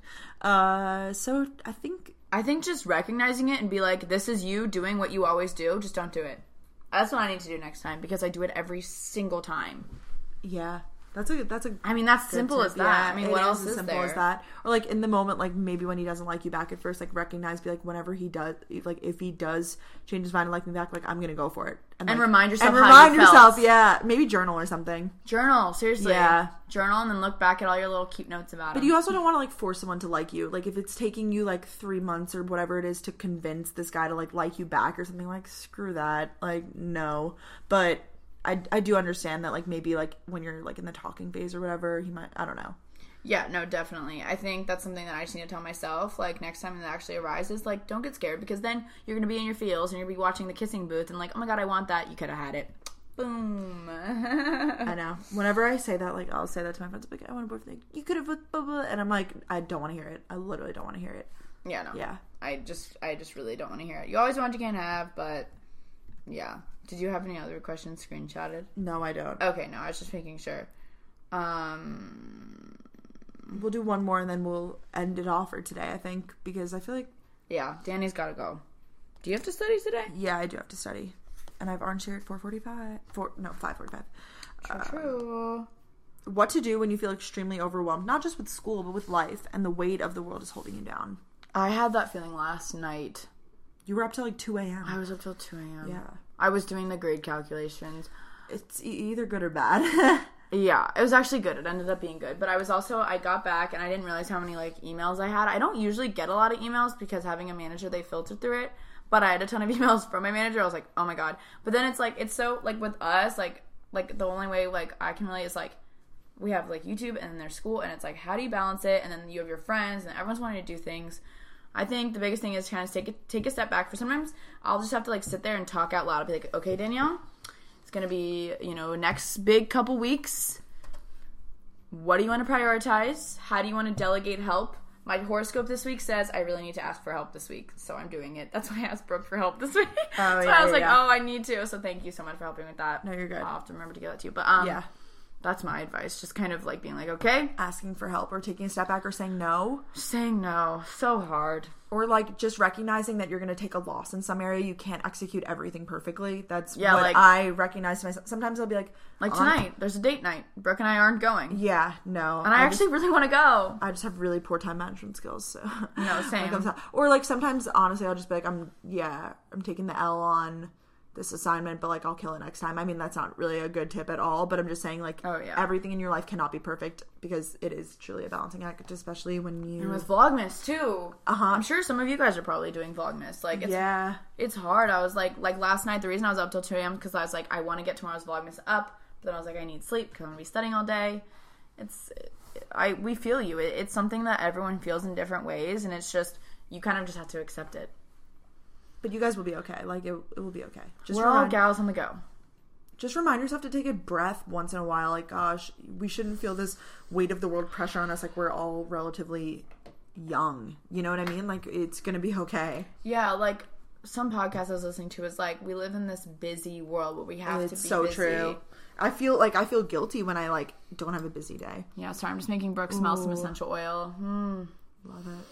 Uh, so, I think... I think just recognizing it and be like, this is you doing what you always do, just don't do it. That's what I need to do next time, because I do it every single time. Yeah. That's a that's a. I mean, that's simple tip. as that. Yeah, I mean, it what is else as is simple there? as that? Or like in the moment, like maybe when he doesn't like you back at first, like recognize, be like, whenever he does, like if he does change his mind and like me back, like I'm gonna go for it. And like, remind yourself And how remind you yourself, felt. yeah, maybe journal or something. Journal, seriously. Yeah. Journal and then look back at all your little cute notes about But him. you also don't want to like force someone to like you. Like if it's taking you like three months or whatever it is to convince this guy to like like you back or something, like screw that. Like no, but. I, I do understand that, like, maybe, like, when you're, like, in the talking phase or whatever, he might, I don't know. Yeah, no, definitely. I think that's something that I just need to tell myself, like, next time that actually arises, like, don't get scared, because then you're going to be in your feels, and you're going to be watching the kissing booth, and like, oh my god, I want that, you could have had it. Boom. I know. Whenever I say that, like, I'll say that to my friends, like, I want a boyfriend, you could have, blah, blah, blah, and I'm like, I don't want to hear it. I literally don't want to hear it. Yeah, no. Yeah. I just, I just really don't want to hear it. You always want, you can't have, but, yeah. Did you have any other questions screenshotted? No, I don't. Okay, no, I was just making sure. Um, we'll do one more and then we'll end it off for today, I think, because I feel like... Yeah, Danny's got to go. Do you have to study today? Yeah, I do have to study. And I have orange here at four forty-five. Four, no, five forty-five. True, um, true. What to do when you feel extremely overwhelmed, not just with school, but with life, and the weight of the world is holding you down. I had that feeling last night. You were up till like two a.m. I was up till two a.m. Yeah. I was doing the grade calculations. It's e- either good or bad. Yeah, it was actually good. It ended up being good. But I was also, I got back and I didn't realize how many, like, emails I had. I don't usually get a lot of emails because having a manager, they filter through it. But I had a ton of emails from my manager. I was like, oh my god. But then it's like, it's so, like, with us, like, like the only way, like, I can relate is, like, we have, like, YouTube and then there's school. And it's like, how do you balance it? And then you have your friends and everyone's wanting to do things. I think the biggest thing is kind of take a, take a step back. For sometimes I'll just have to, like, sit there and talk out loud. I'll be like, okay, Danielle, it's going to be, you know, next big couple weeks. What do you want to prioritize? How do you want to delegate help? My horoscope this week says I really need to ask for help this week, so I'm doing it. That's why I asked Brooke for help this week. Oh, so yeah, I was yeah, like, yeah. oh, I need to. So thank you so much for helping with that. No, you're good. I'll have to remember to give that to you. But um, Yeah. that's my advice. Just kind of like being like, okay, Asking for help or taking a step back or saying no. saying no. So hard. Or, like, just recognizing that you're going to take a loss in some area. You can't execute everything perfectly. That's Yeah, what like- I recognize to myself. Sometimes I'll be like... Like "Oh, tonight, there's a date night. Brooke and I aren't going. Yeah, no. And I, just- actually really want to go. I just have really poor time management skills, so... No, when it same. comes out- Or, like, sometimes, honestly, I'll just be like, I'm... Yeah, I'm taking the L on this assignment, but, like, I'll kill it next time. I mean, that's not really a good tip at all, but I'm just saying, like, Oh, yeah. everything in your life cannot be perfect because it is truly a balancing act, especially when you... And with Vlogmas, too. Uh-huh. I'm sure some of you guys are probably doing Vlogmas. Like, it's Yeah. It's hard. I was like, like last night, the reason I was up till two a.m. because I was like, I want to get tomorrow's Vlogmas up. But then I was like, I need sleep because I'm going to be studying all day. It's, I, we feel you. It, it's something that everyone feels in different ways. And it's just, you kind of just have to accept it. But you guys will be okay. Like, it, it will be okay. Just We're all remind, gals on the go. just remind yourself to take a breath once in a while. Like, gosh, we shouldn't feel this weight of the world pressure on us. Like, we're all relatively young. You know what I mean? Like, it's going to be okay. Yeah, like, some podcast I was listening to was like, we live in this busy world where we have it's to be so busy. true. I feel like I feel guilty when I like don't have a busy day. Yeah, sorry, I'm just making Brooke smell Ooh. some essential oil. Mm. Love it.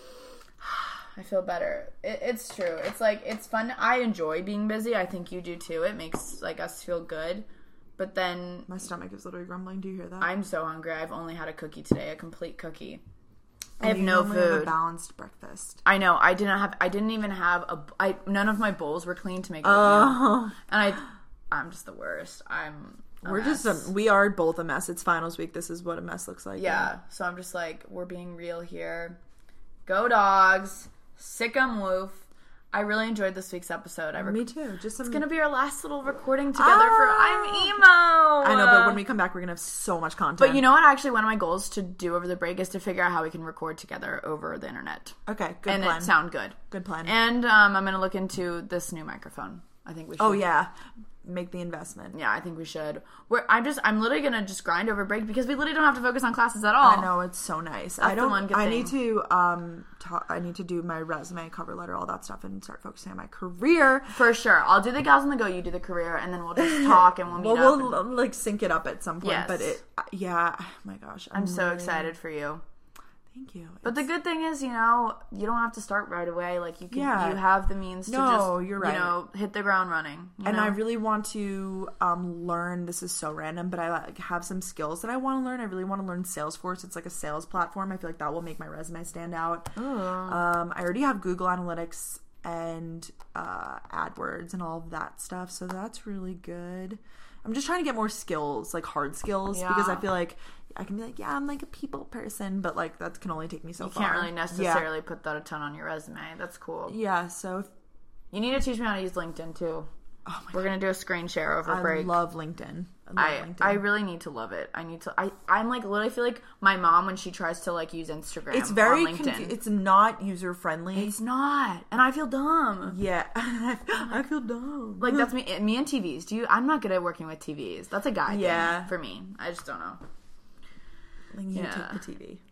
I feel better. It, it's true. It's like, it's fun. I enjoy being busy. I think you do too. It makes like us feel good. But then my stomach is literally grumbling. Do you hear that? I'm so hungry. I've only had a cookie today, a complete cookie. And I have you no food. Have a balanced breakfast. I know. I didn't have. I didn't even have a. I none of my bowls were clean to make. Oh, and I, I'm just the worst. I'm. A we're mess. just. A, we are both a mess. It's finals week. This is what a mess looks like. Yeah. yeah. So I'm just like, we're being real here. Go dogs. Sick 'em woof. I really enjoyed this week's episode. I rec- Me too. Just some... It's gonna be our last little recording together ah! for I'm Emo. I know, but when we come back, we're gonna have so much content. But you know what? Actually, one of my goals to do over the break is to figure out how we can record together over the internet. Okay, good and plan. And it sound good. Good plan. And um, I'm gonna look into this new microphone. I think we should. Oh yeah. Make the investment. Yeah, I think we should. We're, I'm just, I'm literally gonna just grind over break because we literally don't have to focus on classes at all. I know, it's so nice. That's I don't. The one good I thing. need to um. Ta- I need to do my resume, cover letter, all that stuff, and start focusing on my career. For sure, I'll do the gals on the go. You do the career, and then we'll just talk and we'll meet well, up. We'll and... like sync it up at some point. Yes. But it, yeah. Oh my gosh, I'm, I'm so really... excited for you. Thank you. But it's... the good thing is, you know, you don't have to start right away. Like you can, yeah. you have the means to no, just, you're right. you know, hit the ground running. And know? I really want to um, learn. This is so random, but I like have some skills that I want to learn. I really want to learn Salesforce. It's like a sales platform. I feel like that will make my resume stand out. Um, I already have Google Analytics and uh, AdWords and all of that stuff, so that's really good. I'm just trying to get more skills, like hard skills, yeah. because I feel like I can be like, yeah, I'm like a people person, but like that can only take me so you far. You can't really necessarily yeah. put that a ton on your resume. That's cool. Yeah, so if, you need to teach me how to use LinkedIn too. Oh my We're God. gonna do a screen share over I break. I love LinkedIn. I, love I, LinkedIn. I really need to love it. I need to. I I'm like literally feel like my mom when she tries to like use Instagram. It's very on LinkedIn. Confu- it's not user friendly. It's not, and I feel dumb. Yeah, I feel dumb. Like that's me. Me and T Vs. Do you? I'm not good at working with T Vs. That's a guy yeah. thing for me. I just don't know. Like you yeah. take the T V.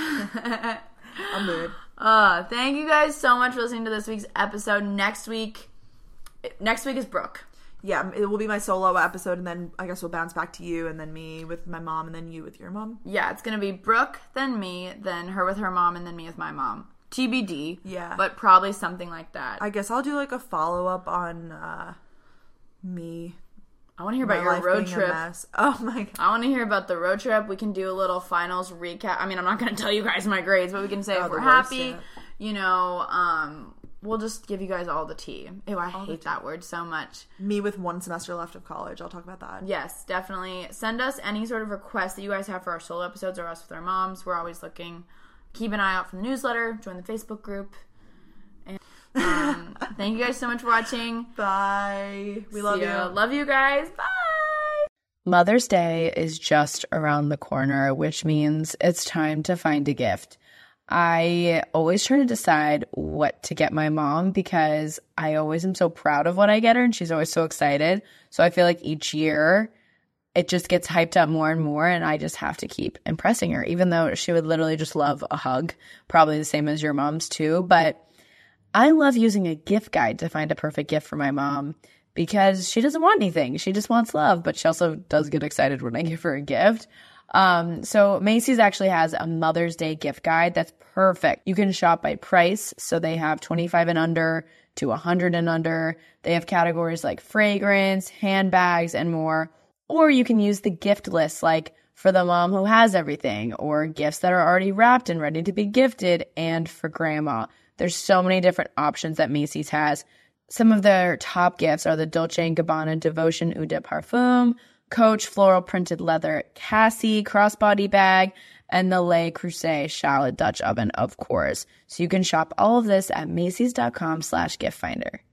I'm mood. Uh, thank you guys so much for listening to this week's episode. Next week, next week is Brooke. Yeah, it will be my solo episode, and then I guess we'll bounce back to you, and then me with my mom, and then you with your mom. Yeah, it's gonna be Brooke, then me, then her with her mom, and then me with my mom. T B D. Yeah. But probably something like that. I guess I'll do like a follow up on uh, me. I want to hear about your road trip. Oh my God. I want to hear about the road trip. We can do a little finals recap. I mean, I'm not going to tell you guys my grades, but we can say oh, if we're worst, happy, yeah. you know, um, we'll just give you guys all the tea. Ew, I all hate that word so much. Me with one semester left of college. I'll talk about that. Yes, definitely. Send us any sort of requests that you guys have for our solo episodes or us with our moms. We're always looking. Keep an eye out for the newsletter. Join the Facebook group. And um, thank you guys so much for watching. Bye. We See love ya. you. Love you guys. Bye. Mother's Day is just around the corner, which means it's time to find a gift. I always try to decide what to get my mom because I always am so proud of what I get her and she's always so excited. So I feel like each year it just gets hyped up more and more and I just have to keep impressing her, even though she would literally just love a hug, probably the same as your mom's too. But I love using a gift guide to find a perfect gift for my mom because she doesn't want anything. She just wants love, but she also does get excited when I give her a gift. Um, so Macy's actually has a Mother's Day gift guide that's perfect. You can shop by price. So they have twenty-five and under to one hundred and under. They have categories like fragrance, handbags, and more. Or you can use the gift list like for the mom who has everything or gifts that are already wrapped and ready to be gifted and for grandma. There's so many different options that Macy's has. Some of their top gifts are the Dolce and Gabbana Devotion Eau de Parfum, Coach Floral Printed Leather Cassie Crossbody Bag, and the Le Creuset Shallot Dutch Oven, of course. So you can shop all of this at Macy's.com slash gift finder.